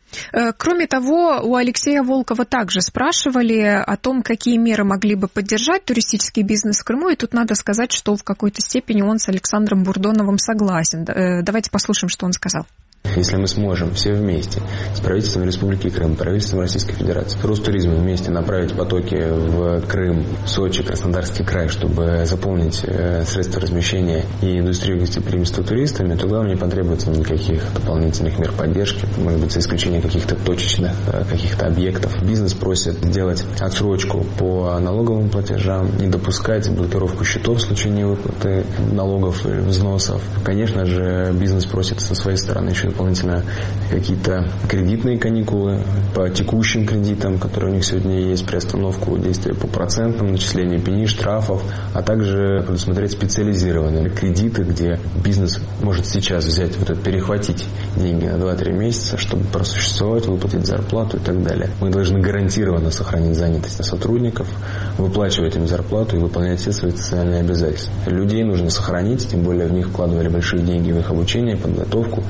Кроме того, у Алексея Волкова также спрашивали о том, какие меры могли бы поддержать туристический бизнес в Крыму, и тут надо сказать, что в какой-то степени он с Александром Бурдоновым согласен. Давайте послушаем, что он сказал. Если мы сможем все вместе, с правительством Республики Крым, правительством Российской Федерации, с Ростуризмом вместе направить потоки в Крым, Сочи, Краснодарский край, чтобы заполнить средства размещения и индустрию гостеприимства туристами, то главное, не потребуется никаких дополнительных мер поддержки, может быть, за исключением каких-то точечных, каких-то объектов. Бизнес просит сделать отсрочку по налоговым платежам, не допускать блокировку счетов в случае невыплаты налогов и взносов. Конечно же, бизнес просит со своей стороны еще дополнительно какие-то кредитные каникулы по текущим кредитам, которые у них сегодня есть, приостановку действия по процентам, начисление пени, штрафов, а также предусмотреть специализированные кредиты, где бизнес может сейчас взять, вот это, перехватить деньги на два-три месяца, чтобы просуществовать, выплатить зарплату и так далее. Мы должны гарантированно сохранить занятость сотрудников, выплачивать им зарплату и выполнять все свои социальные обязательства. Людей нужно сохранить, тем более в них вкладывали большие деньги в их обучение, подготовку.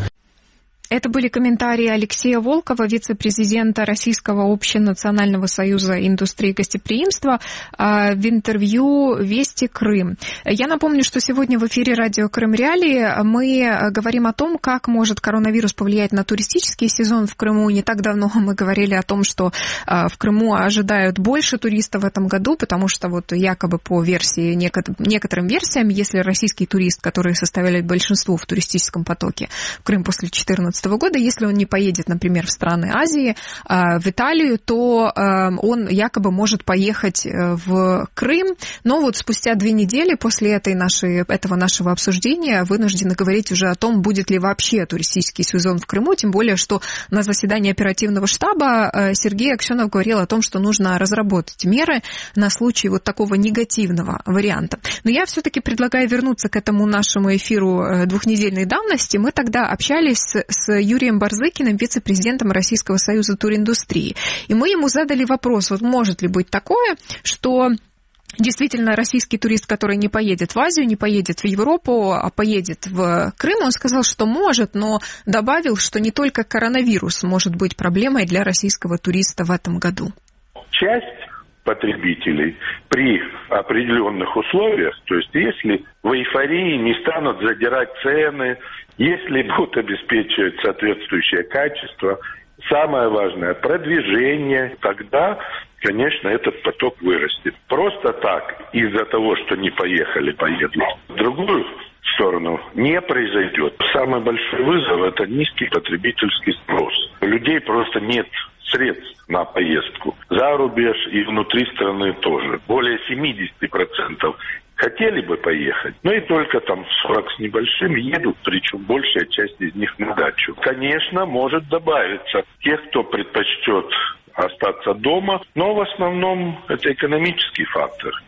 Это были комментарии Алексея Волкова, вице-президента Российского общенационального союза индустрии гостеприимства, в интервью «Вести Крым». Я напомню, что сегодня в эфире радио Крым Реалии мы говорим о том, как может коронавирус повлиять на туристический сезон в Крыму. Не так давно мы говорили о том, что в Крыму ожидают больше туристов в этом году, потому что вот якобы по версии, некоторым версиям, если российский турист, который составляет большинство в туристическом потоке в Крым после две тысячи четырнадцатого года, если он не поедет, например, в страны Азии, в Италию, то он якобы может поехать в Крым, но вот спустя две недели после этой нашей, этого нашего обсуждения вынуждены говорить уже о том, будет ли вообще туристический сезон в Крыму, тем более, что на заседании оперативного штаба Сергей Аксенов говорил о том, что нужно разработать меры на случай вот такого негативного варианта. Но я все-таки предлагаю вернуться к этому нашему эфиру двухнедельной давности. Мы тогда общались с Юрием Барзыкиным, вице-президентом Российского союза туриндустрии. И мы ему задали вопрос, вот может ли быть такое, что действительно российский турист, который не поедет в Азию, не поедет в Европу, а поедет в Крым, он сказал, что может, но добавил, что не только коронавирус может быть проблемой для российского туриста в этом году. Часть потребителей при определенных условиях, то есть если в эйфории не станут задирать цены, если будут обеспечивать соответствующее качество, самое важное – продвижение, тогда, конечно, этот поток вырастет. Просто так, из-за того, что не поехали, поедут в другую сторону, не произойдет. Самый большой вызов – это низкий потребительский спрос. У людей просто нет средств на поездку. За рубеж и внутри страны тоже. Более семьдесят процентов хотели бы поехать, но и только там сорок с небольшим едут, причем большая часть из них на дачу. Конечно, может добавиться тех, кто предпочтет остаться дома, но в основном это экономический фактор.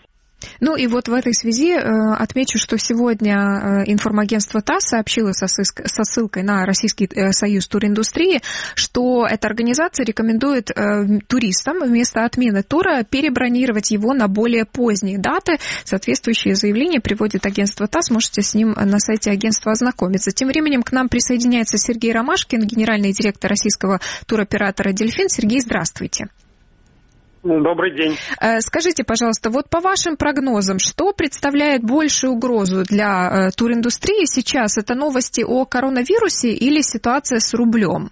Ну и вот в этой связи э, отмечу, что сегодня э, информагентство ТАСС сообщило со, ссылкой, со ссылкой на Российский э, союз туриндустрии, что эта организация рекомендует э, туристам вместо отмены тура перебронировать его на более поздние даты. Соответствующее заявление приводит агентство ТАСС, можете с ним на сайте агентства ознакомиться. Тем временем к нам присоединяется Сергей Ромашкин, генеральный директор российского туроператора «Дельфин». Сергей, здравствуйте. Добрый день. Скажите, пожалуйста, вот по вашим прогнозам, что представляет большую угрозу для туриндустрии сейчас? Это новости о коронавирусе или ситуация с рублем?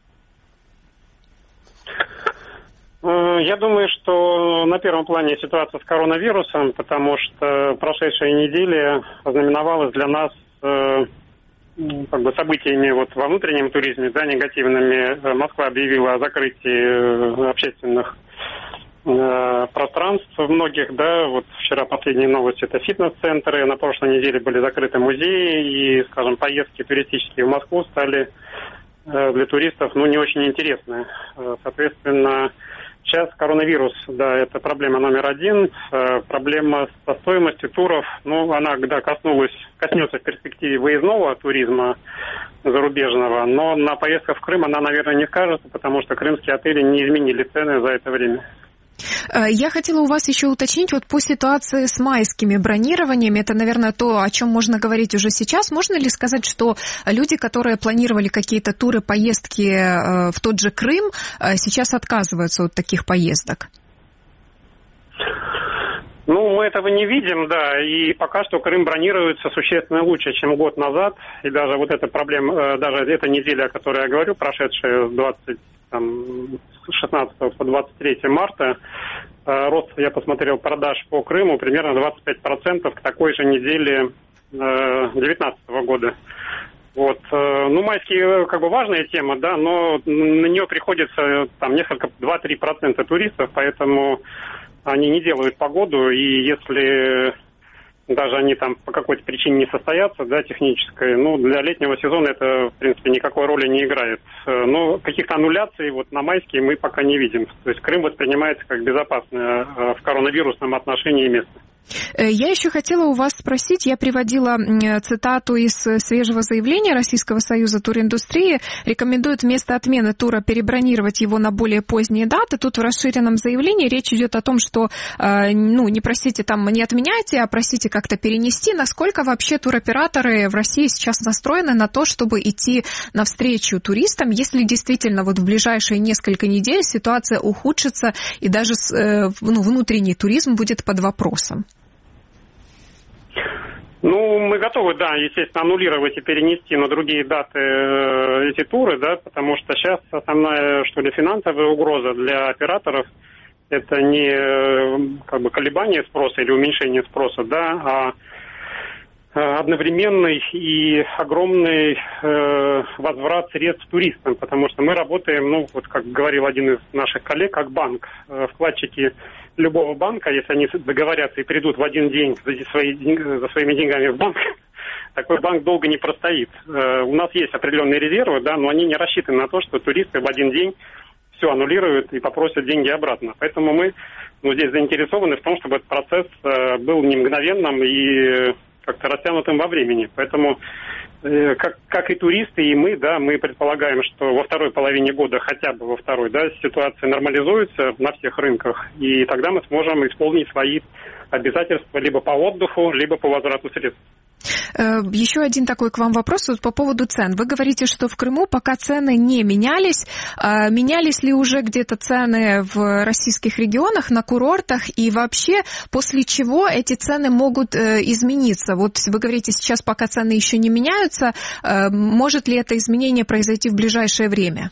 Я думаю, что на первом плане ситуация с коронавирусом, потому что прошедшая неделя ознаменовалась для нас как бы событиями вот во внутреннем туризме, да, негативными. Москва объявила о закрытии общественных пространств многих, да, вот вчера последние новости, это фитнес-центры, на прошлой неделе были закрыты музеи, и, скажем, поездки туристические в Москву стали для туристов, ну, не очень интересны. Соответственно, сейчас коронавирус, да, это проблема номер один, проблема со стоимостью туров, ну, она, да, коснулась, коснется в перспективе выездного туризма зарубежного, но на поездках в Крым она, наверное, не скажется, потому что крымские отели не изменили цены за это время. Я хотела у вас еще уточнить, вот по ситуации с майскими бронированиями, это, наверное, то, о чем можно говорить уже сейчас. Можно ли сказать, что люди, которые планировали какие-то туры, поездки в тот же Крым, сейчас отказываются от таких поездок? Ну, мы этого не видим, да, и пока что Крым бронируется существенно лучше, чем год назад, и даже вот эта проблема, даже эта неделя, о которой я говорю, прошедшая с двадцать шестнадцатого по двадцать третье марта, рост, я посмотрел, продаж по Крыму примерно двадцать пять процентов к такой же неделе две тысячи девятнадцатого года. Вот, ну, майские, как бы, важная тема, да, но на нее приходится там несколько, два-три процента туристов, поэтому они не делают погоду, и если даже они там по какой-то причине не состоятся, да, технической, ну, для летнего сезона это, в принципе, никакой роли не играет. Но каких-то аннуляций вот на майские мы пока не видим. То есть Крым воспринимается как безопасное в коронавирусном отношении место. Я еще хотела у вас спросить, я приводила цитату из свежего заявления Российского союза туриндустрии, рекомендуют вместо отмены тура перебронировать его на более поздние даты. Тут в расширенном заявлении речь идет о том, что, ну, не просите там, не отменяйте, а просите как-то перенести. Насколько вообще туроператоры в России сейчас настроены на то, чтобы идти навстречу туристам, если действительно вот в ближайшие несколько недель ситуация ухудшится и даже, ну, внутренний туризм будет под вопросом? Ну, мы готовы, да, естественно, аннулировать и перенести на другие даты э, эти туры, да, потому что сейчас основная, что ли, финансовая угроза для операторов – это не э, как бы колебание спроса или уменьшение спроса, да, а одновременный и огромный э, возврат средств туристам, потому что мы работаем, ну, вот как говорил один из наших коллег, как банк. Э, вкладчики любого банка, если они договорятся и придут в один день за, свои, за своими деньгами в банк, такой банк долго не простоит. Э, у нас есть определенные резервы, да, но они не рассчитаны на то, что туристы в один день все аннулируют и попросят деньги обратно. Поэтому мы, ну, здесь заинтересованы в том, чтобы этот процесс э, был не мгновенным и как-то растянутым во времени. Поэтому, э, как, как и туристы, и мы, да, мы предполагаем, что во второй половине года, хотя бы во второй, да, ситуация нормализуется на всех рынках, и тогда мы сможем исполнить свои обязательства либо по отдыху, либо по возврату средств. Еще один такой к вам вопрос вот по поводу цен. Вы говорите, что в Крыму пока цены не менялись. Менялись ли уже где-то цены в российских регионах, на курортах? И вообще, после чего эти цены могут измениться? Вот вы говорите, сейчас пока цены еще не меняются. Может ли это изменение произойти в ближайшее время?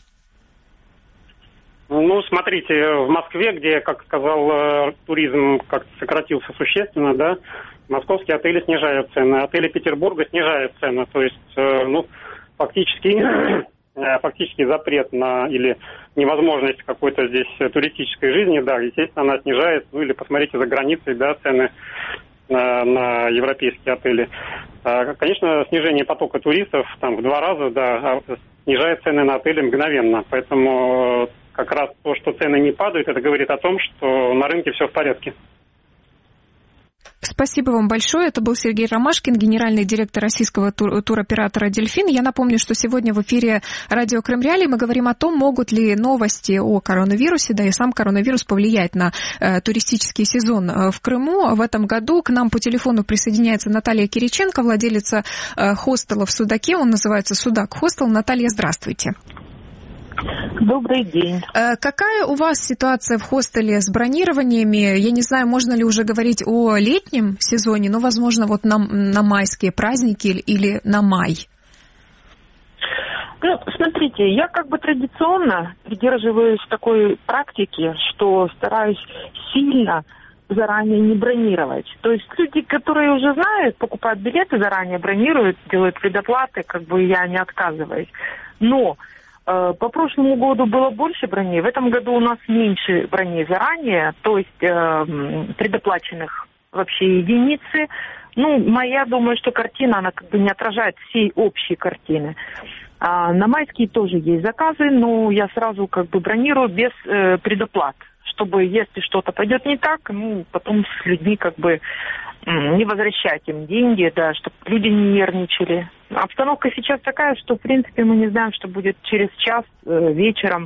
Ну, смотрите, в Москве, где, как сказал, туризм как-то сократился существенно, да, московские отели снижают цены, отели Петербурга снижают цены, то есть, ну, фактически, фактически запрет на, или невозможность какой-то здесь туристической жизни, да, естественно, она снижает, ну, или посмотрите за границей, да, цены на, на европейские отели. Конечно, снижение потока туристов, там, в два раза, да, снижает цены на отели мгновенно, поэтому как раз то, что цены не падают, это говорит о том, что на рынке все в порядке. Спасибо вам большое. Это был Сергей Ромашкин, генеральный директор российского тур- туроператора «Дельфин». Я напомню, что сегодня в эфире радио Крым Реалии мы говорим о том, могут ли новости о коронавирусе, да и сам коронавирус повлиять на э, туристический сезон э, в Крыму. В этом году к нам по телефону присоединяется Наталья Кириченко, владелица э, хостела в Судаке. Он называется «Судак Хостел». Наталья, здравствуйте. Добрый день. Какая у вас ситуация в хостеле с бронированиями? Я не знаю, можно ли уже говорить о летнем сезоне, но, возможно, вот на, на майские праздники или на май. Ну, смотрите, я как бы традиционно придерживаюсь такой практики, что стараюсь сильно заранее не бронировать. То есть люди, которые уже знают, покупают билеты заранее, бронируют, делают предоплаты, как бы я не отказываюсь. Но э, по прошлому году было больше броней, в этом году у нас меньше броней заранее, то есть э, предоплаченных вообще единицы. Ну, моя, думаю, что картина, она как бы не отражает всей общей картины. А на майские тоже есть заказы, но я сразу как бы бронирую без э, предоплат, чтобы, если что-то пойдет не так, ну, потом с людьми как бы не возвращать им деньги, да, чтобы люди не нервничали. Обстановка сейчас такая, что, в принципе, мы не знаем, что будет через час э, вечером.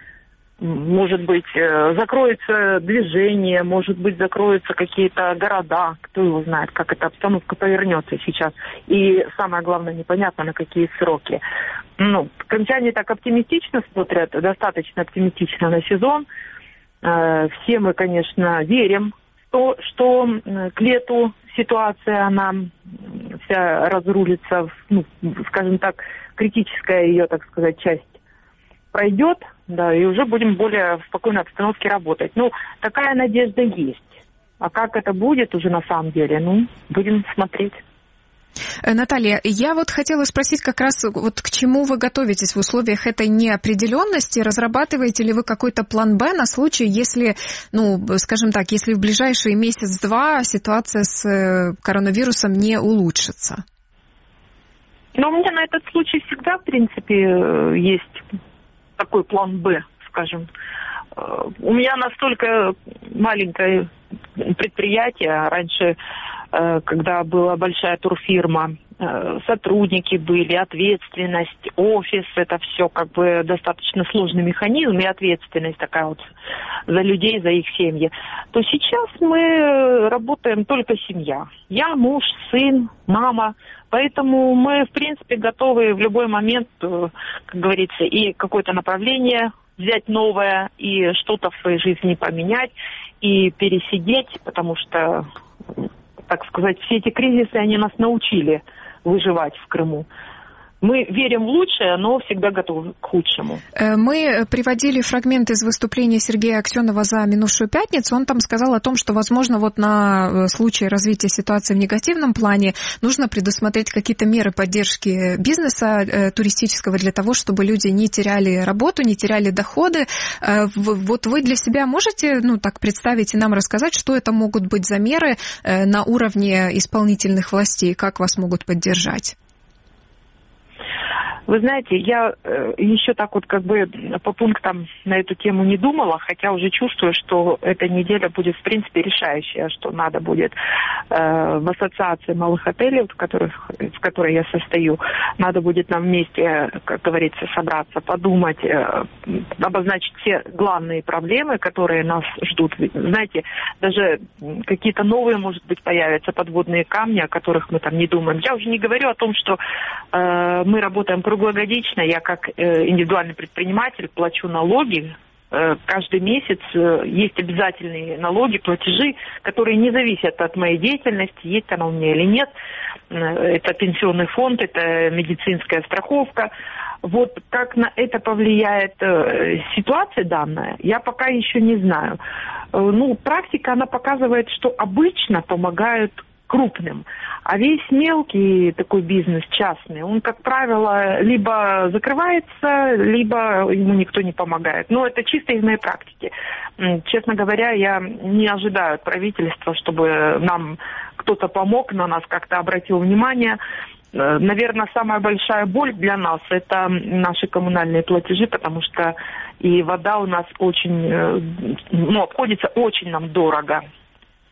Может быть, э, закроется движение, может быть, закроются какие-то города. Кто его знает, как эта обстановка повернется сейчас. И самое главное, непонятно, на какие сроки. Ну, крымчане так оптимистично смотрят, достаточно оптимистично на сезон. Э, все мы, конечно, верим, что, что к лету ситуация, она вся разрулится, ну, скажем так, критическая ее, так сказать, часть пройдет, да, и уже будем более в спокойной обстановке работать. Ну, такая надежда есть. А как это будет уже на самом деле, ну, будем смотреть. Наталья, я вот хотела спросить как раз, вот к чему вы готовитесь в условиях этой неопределенности? Разрабатываете ли вы какой-то план Б на случай, если, ну, скажем так, если в ближайшие месяц-два ситуация с коронавирусом не улучшится? Ну, у меня на этот случай всегда, в принципе, есть такой план Б, скажем. У меня настолько маленькое предприятие. Раньше, когда была большая турфирма, сотрудники были, ответственность, офис, это все как бы достаточно сложный механизм и ответственность такая вот за людей, за их семьи. То сейчас мы работаем только семья. Я, муж, сын, мама. Поэтому мы, в принципе, готовы в любой момент, как говорится, и какое-то направление взять новое, и что-то в своей жизни поменять, и пересидеть, потому что, так сказать, все эти кризисы, они нас научили выживать в Крыму. Мы верим в лучшее, но всегда готовы к худшему. Мы приводили фрагмент из выступления Сергея Аксенова за минувшую пятницу. Он там сказал о том, что, возможно, вот на случай развития ситуации в негативном плане нужно предусмотреть какие-то меры поддержки бизнеса туристического для того, чтобы люди не теряли работу, не теряли доходы. Вот вы для себя можете, ну, так представить и нам рассказать, что это могут быть за меры на уровне исполнительных властей, как вас могут поддержать? Вы знаете, я э, еще так вот как бы по пунктам на эту тему не думала, хотя уже чувствую, что эта неделя будет в принципе решающая, что надо будет э, в ассоциации малых отелей, в, которых, в которой я состою, надо будет нам вместе, как говорится, собраться, подумать, э, обозначить все главные проблемы, которые нас ждут. Знаете, даже какие-то новые, может быть, появятся подводные камни, о которых мы там не думаем. Я уже не говорю о том, что э, мы работаем круглогодично, я как э, индивидуальный предприниматель плачу налоги. Э, каждый месяц э, есть обязательные налоги, платежи, которые не зависят от моей деятельности, есть она у меня или нет. Э, это пенсионный фонд, это медицинская страховка. Вот как на это повлияет э, ситуация данная, я пока еще не знаю. Э, ну, практика, она показывает, что обычно помогают крупным. А весь мелкий такой бизнес, частный, он, как правило, либо закрывается, либо ему никто не помогает. Но это чисто из моей практики. Честно говоря, я не ожидаю от правительства, чтобы нам кто-то помог, на нас как-то обратил внимание. Наверное, самая большая боль для нас – это наши коммунальные платежи, потому что и вода у нас очень, ну, обходится очень нам дорого.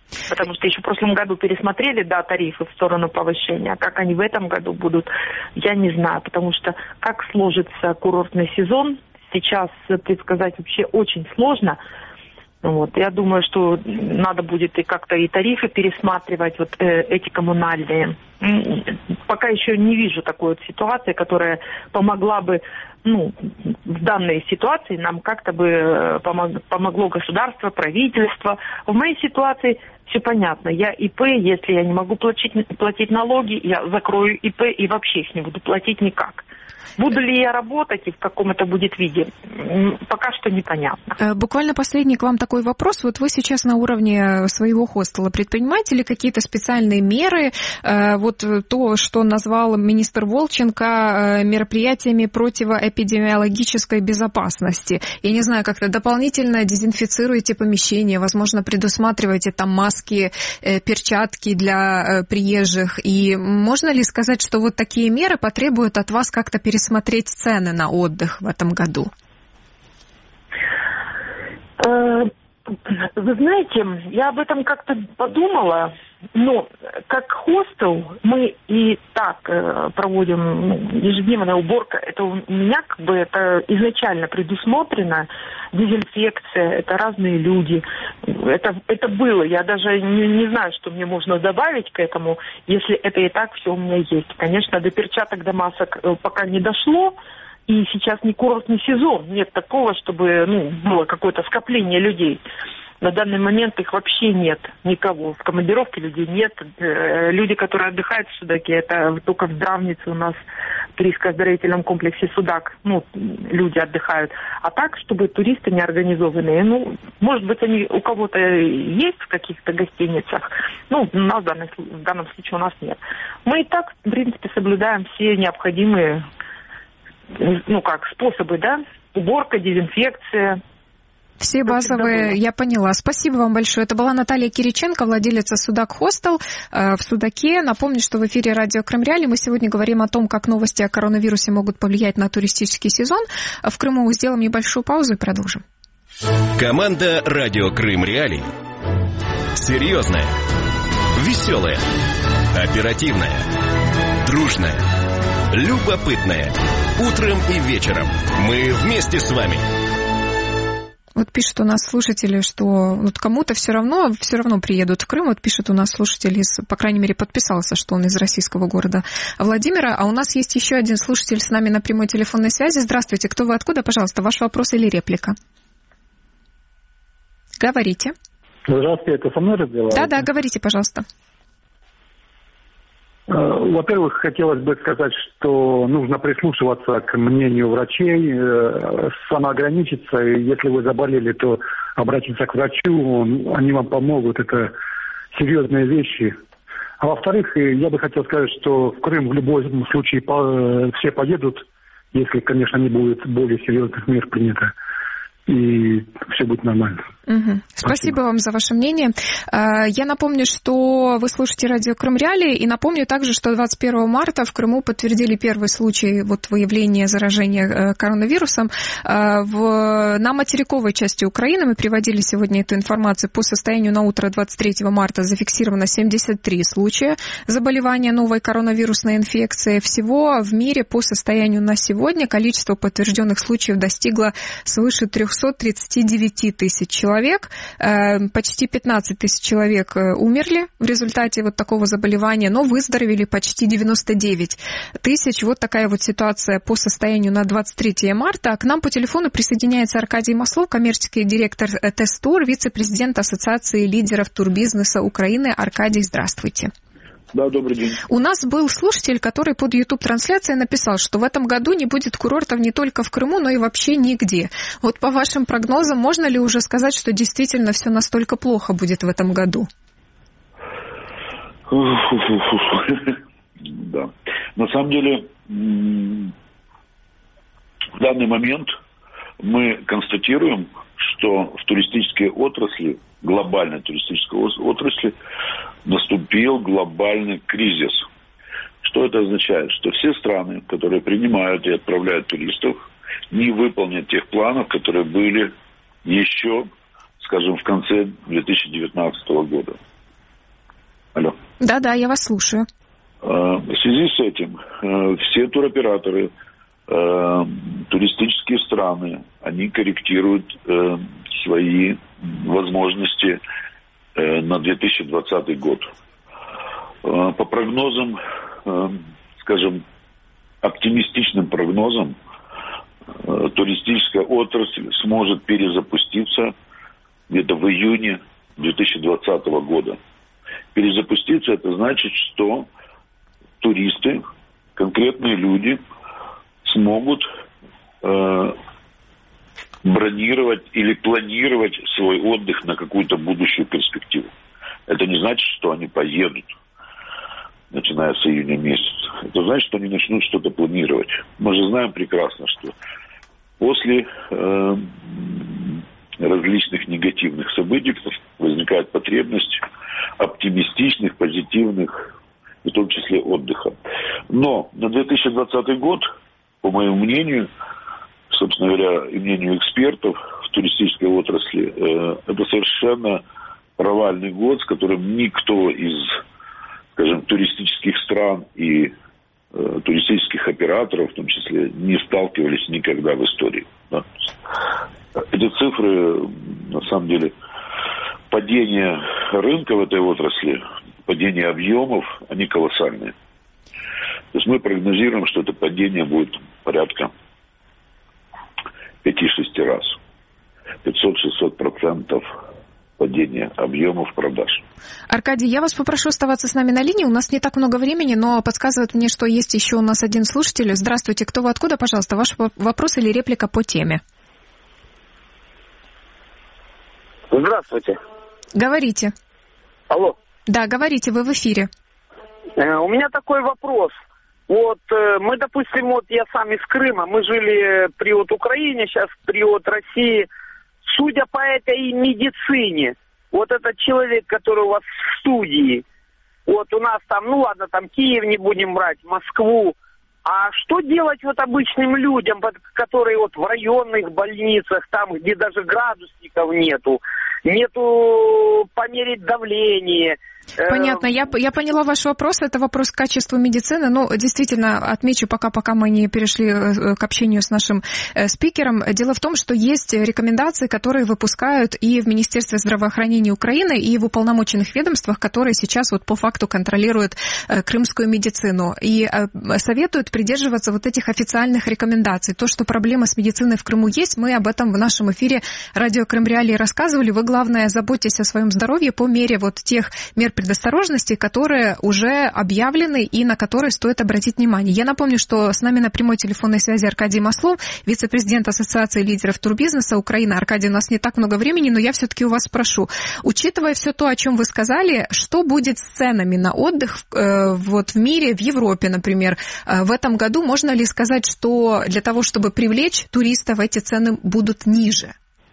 Потому что еще в прошлом году пересмотрели, да, тарифы в сторону повышения. А как они в этом году будут, я не знаю. Потому что как сложится курортный сезон, сейчас предсказать вообще очень сложно. Вот. Я думаю, что надо будет и как-то и тарифы пересматривать, вот э, эти коммунальные. Пока еще не вижу такой вот ситуации, которая помогла бы, ну, в данной ситуации нам как-то бы помог, помогло государство, правительство. В моей ситуации все понятно. Я ИП, если я не могу платить, платить налоги, я закрою ИП и вообще их не буду платить никак. Буду ли я работать и в каком это будет виде, пока что непонятно. Буквально последний к вам такой вопрос. Вот вы сейчас на уровне своего хостела предпринимаете ли какие-то специальные меры? Вот то, что назвал министр Волченко мероприятиями противоэпидемиологической безопасности. Я не знаю, как-то дополнительно дезинфицируете помещение, возможно, предусматриваете там маски, перчатки для приезжих. И можно ли сказать, что вот такие меры потребуют от вас как-то пересмотреть смотреть цены на отдых в этом году? Вы знаете, я об этом как-то подумала, но как хостел мы и так проводим, ну, ежедневная уборка. Это у меня как бы это изначально предусмотрено, дезинфекция, это разные люди. Это, это было, я даже не, не знаю, что мне можно добавить к этому, если это и так все у меня есть. Конечно, до перчаток, до масок пока не дошло. И сейчас не курортный сезон, нет такого, чтобы, ну, было какое-то скопление людей. На данный момент их вообще нет никого. В командировке людей нет. Люди, которые отдыхают в Судаке, это только в Здравнице у нас в туристско-оздоровительном комплексе Судак, ну, люди отдыхают. А так, чтобы туристы не организованные, ну, может быть, они у кого-то есть в каких-то гостиницах, ну, у нас в данном, в данном случае у нас нет. Мы и так, в принципе, соблюдаем все необходимые, ну как, способы, да, уборка, дезинфекция. Все базовые, я поняла. Спасибо вам большое. Это была Наталья Кириченко, владелица Судак Хостел в Судаке. Напомню, что в эфире радио Крым Реалии мы сегодня говорим о том, как новости о коронавирусе могут повлиять на туристический сезон. В Крыму сделаем небольшую паузу и продолжим. Команда радио Крым Реалии. Серьезная, веселая, оперативная, дружная, любопытная. Утром и вечером мы вместе с вами. Вот пишут у нас слушатели, что вот кому-то все равно, все равно приедут в Крым. Вот пишет у нас слушатель, из, по крайней мере, подписался, что он из российского города Владимира. А у нас есть еще один слушатель с нами на прямой телефонной связи. Здравствуйте, кто вы, откуда? Пожалуйста, ваш вопрос или реплика. Говорите. Здравствуйте, это со мной разговариваете? Да-да, говорите, пожалуйста. Во-первых, хотелось бы сказать, что нужно прислушиваться к мнению врачей, самоограничиться. И если вы заболели, то обратиться к врачу, они вам помогут. Это серьезные вещи. А во-вторых, я бы хотел сказать, что в Крым в любом случае все поедут, если, конечно, не будет более серьезных мер принято. И все будет нормально. Угу. Спасибо. Спасибо вам за ваше мнение. Я напомню, что вы слушаете радио Крым Реалии, и напомню также, что двадцать первого марта в Крыму подтвердили первый случай вот выявления заражения коронавирусом. В, на материковой части Украины, мы приводили сегодня эту информацию, по состоянию на утро двадцать третьего марта зафиксировано семьдесят три случая заболевания новой коронавирусной инфекцией. Всего в мире по состоянию на сегодня количество подтвержденных случаев достигло свыше триста тридцать девять тысяч человек. Человек, почти пятнадцать тысяч человек умерли в результате вот такого заболевания, но выздоровели почти девяносто девять тысяч. Вот такая вот ситуация по состоянию на двадцать третьего марта. К нам по телефону присоединяется Аркадий Маслов, коммерческий директор Тест-Тур, вице-президент Ассоциации лидеров турбизнеса Украины. Аркадий, здравствуйте. Да, добрый день. У нас был слушатель, который под YouTube-трансляцией написал, что в этом году не будет курортов не только в Крыму, но и вообще нигде. Вот по вашим прогнозам, можно ли уже сказать, что действительно все настолько плохо будет в этом году? Да. На самом деле, в данный момент мы констатируем, что в туристической отрасли, глобальной туристической отрасли, наступил глобальный кризис. Что это означает? Что все страны, которые принимают и отправляют туристов, не выполнят тех планов, которые были еще, скажем, в конце две тысячи девятнадцатого года. Да-да, я вас слушаю. В связи с этим все туроператоры, туристические страны, они корректируют свои возможности на две тысячи двадцатый год. По прогнозам, скажем, оптимистичным прогнозам, туристическая отрасль сможет перезапуститься где-то в июне две тысячи двадцатого года. Перезапуститься — это значит, что туристы, конкретные люди смогут э, бронировать или планировать свой отдых на какую-то будущую перспективу. Это не значит, что они поедут, начиная с июня месяца. Это значит, что они начнут что-то планировать. Мы же знаем прекрасно, что после э, различных негативных событий возникает потребность оптимистичных, позитивных, в том числе отдыха. Но на две тысячи двадцатый год, по моему мнению, собственно говоря, и мнению экспертов в туристической отрасли, э, это совершенно провальный год, с которым никто из, скажем, туристических стран и э, туристических операторов, в том числе, не сталкивались никогда в истории. Да? Эти цифры, на самом деле, падение рынка в этой отрасли, падение объемов, они колоссальные. То есть мы прогнозируем, что это падение будет порядка пять-шесть раз. пятьсот-шестьсот процентов падения объемов продаж. Аркадий, я вас попрошу оставаться с нами на линии. У нас не так много времени, но подсказывает мне, что есть еще у нас один слушатель. Здравствуйте, кто вы, откуда, пожалуйста, ваш вопрос или реплика по теме? Здравствуйте. Говорите. Алло. Да, говорите, вы в эфире. Э, у меня такой вопрос. Вот э, мы, допустим, вот я сам из Крыма, мы жили при вот Украине, сейчас при вот России. Судя по этой медицине, вот этот человек, который у вас в студии, вот у нас там, ну ладно, там Киев не будем брать, Москву. А что делать вот обычным людям, которые вот в районных больницах, там, где даже градусников нету, нету померить давление? Понятно, я, я поняла ваш вопрос, это вопрос к качеству медицины, но действительно отмечу, пока, пока мы не перешли к общению с нашим спикером. Дело в том, что есть рекомендации, которые выпускают и в Министерстве здравоохранения Украины, и в уполномоченных ведомствах, которые сейчас вот по факту контролируют крымскую медицину, и советуют придерживаться вот этих официальных рекомендаций. То, что проблемы с медициной в Крыму есть, мы об этом в нашем эфире «Радио Крым Реалии» рассказывали. Вы, главное, заботьтесь о своем здоровье по мере вот тех мер предосторожности, которые уже объявлены и на которые стоит обратить внимание. Я напомню, что с нами на прямой телефонной связи Аркадий Маслов, вице-президент Ассоциации лидеров турбизнеса Украины. Аркадий, у нас не так много времени, но я все-таки у вас спрошу. Учитывая все то, о чем вы сказали, что будет с ценами на отдых э, вот в мире, в Европе, например, э, в этом году? Можно ли сказать, что для того, чтобы привлечь туристов, эти цены будут ниже?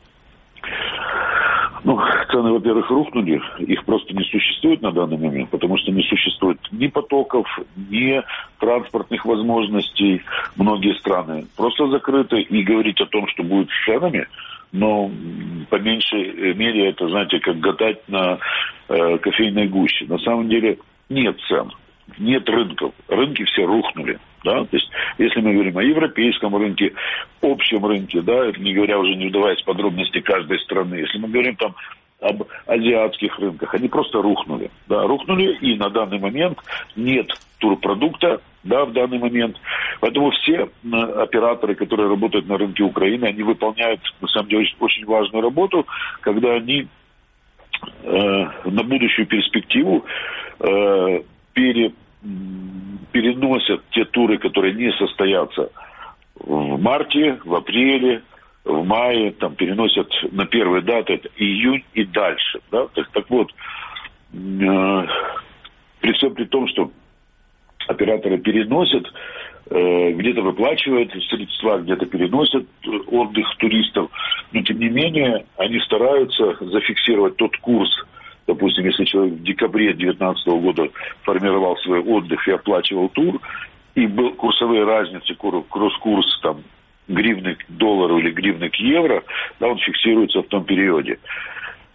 Ну, цены, во-первых, рухнули, их просто не существует на данный момент, потому что не существует ни потоков, ни транспортных возможностей. Многие страны просто закрыты, и говорить о том, что будет с ценами, но по меньшей мере это, знаете, как гадать на э, кофейной гуще. На самом деле нет цен, нет рынков, рынки все рухнули. Да? То есть, если мы говорим о европейском рынке, общем рынке, да, не говоря уже, не вдаваясь в подробности каждой страны, если мы говорим там об азиатских рынках, они просто рухнули. Да, рухнули, и на данный момент нет турпродукта, да, в данный момент. Поэтому все операторы, которые работают на рынке Украины, они выполняют, на самом деле, очень важную работу, когда они э, на будущую перспективу э, пере переносят те туры, которые не состоятся в марте, в апреле, в мае, там переносят на первые даты, это июнь и дальше. Да? Так, так вот, э, при всем при том, что операторы переносят, э, где-то выплачивают средства, где-то переносят отдых туристов, но тем не менее они стараются зафиксировать тот курс. Допустим, если человек в декабре две тысячи девятнадцатого года формировал свой отдых и оплачивал тур, и был курсовые разницы, кросс-курс там, гривны к доллару или гривны к евро, да, он фиксируется в том периоде.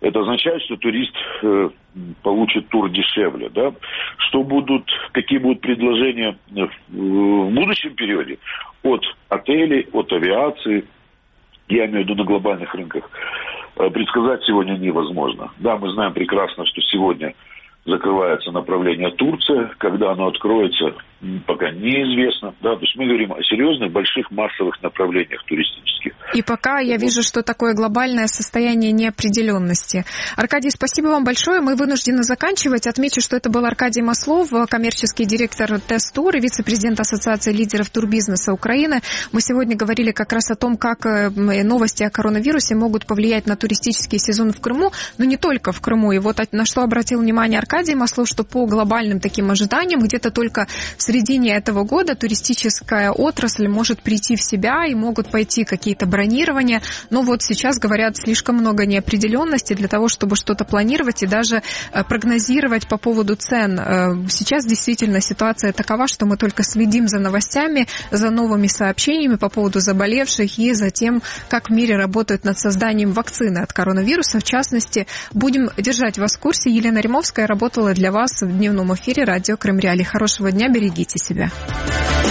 Это означает, что турист э, получит тур дешевле. Да? Что будут, какие будут предложения в, в будущем периоде от отелей, от авиации, я имею в виду на глобальных рынках, э, предсказать сегодня невозможно. Да, мы знаем прекрасно, что сегодня закрывается направление Турция. Когда оно откроется, пока неизвестно. Да? То есть мы говорим о серьезных, больших, массовых направлениях туристических. И пока я вижу, что такое глобальное состояние неопределенности. Аркадий, спасибо вам большое. Мы вынуждены заканчивать. Отмечу, что это был Аркадий Маслов, коммерческий директор Тест-Тур и вице-президент Ассоциации лидеров турбизнеса Украины. Мы сегодня говорили как раз о том, как новости о коронавирусе могут повлиять на туристический сезон в Крыму, но не только в Крыму. И вот на что обратил внимание Аркадий Аркадий Маслов, что по глобальным таким ожиданиям где-то только в середине этого года туристическая отрасль может прийти в себя и могут пойти какие-то бронирования. Но вот сейчас, говорят, слишком много неопределенности для того, чтобы что-то планировать и даже прогнозировать по поводу цен. Сейчас действительно ситуация такова, что мы только следим за новостями, за новыми сообщениями по поводу заболевших и за тем, как в мире работают над созданием вакцины от коронавируса. В частности, будем держать вас в курсе. Елена Римовская работала для вас в дневном эфире радио Крым Реалии. Хорошего дня, берегите себя.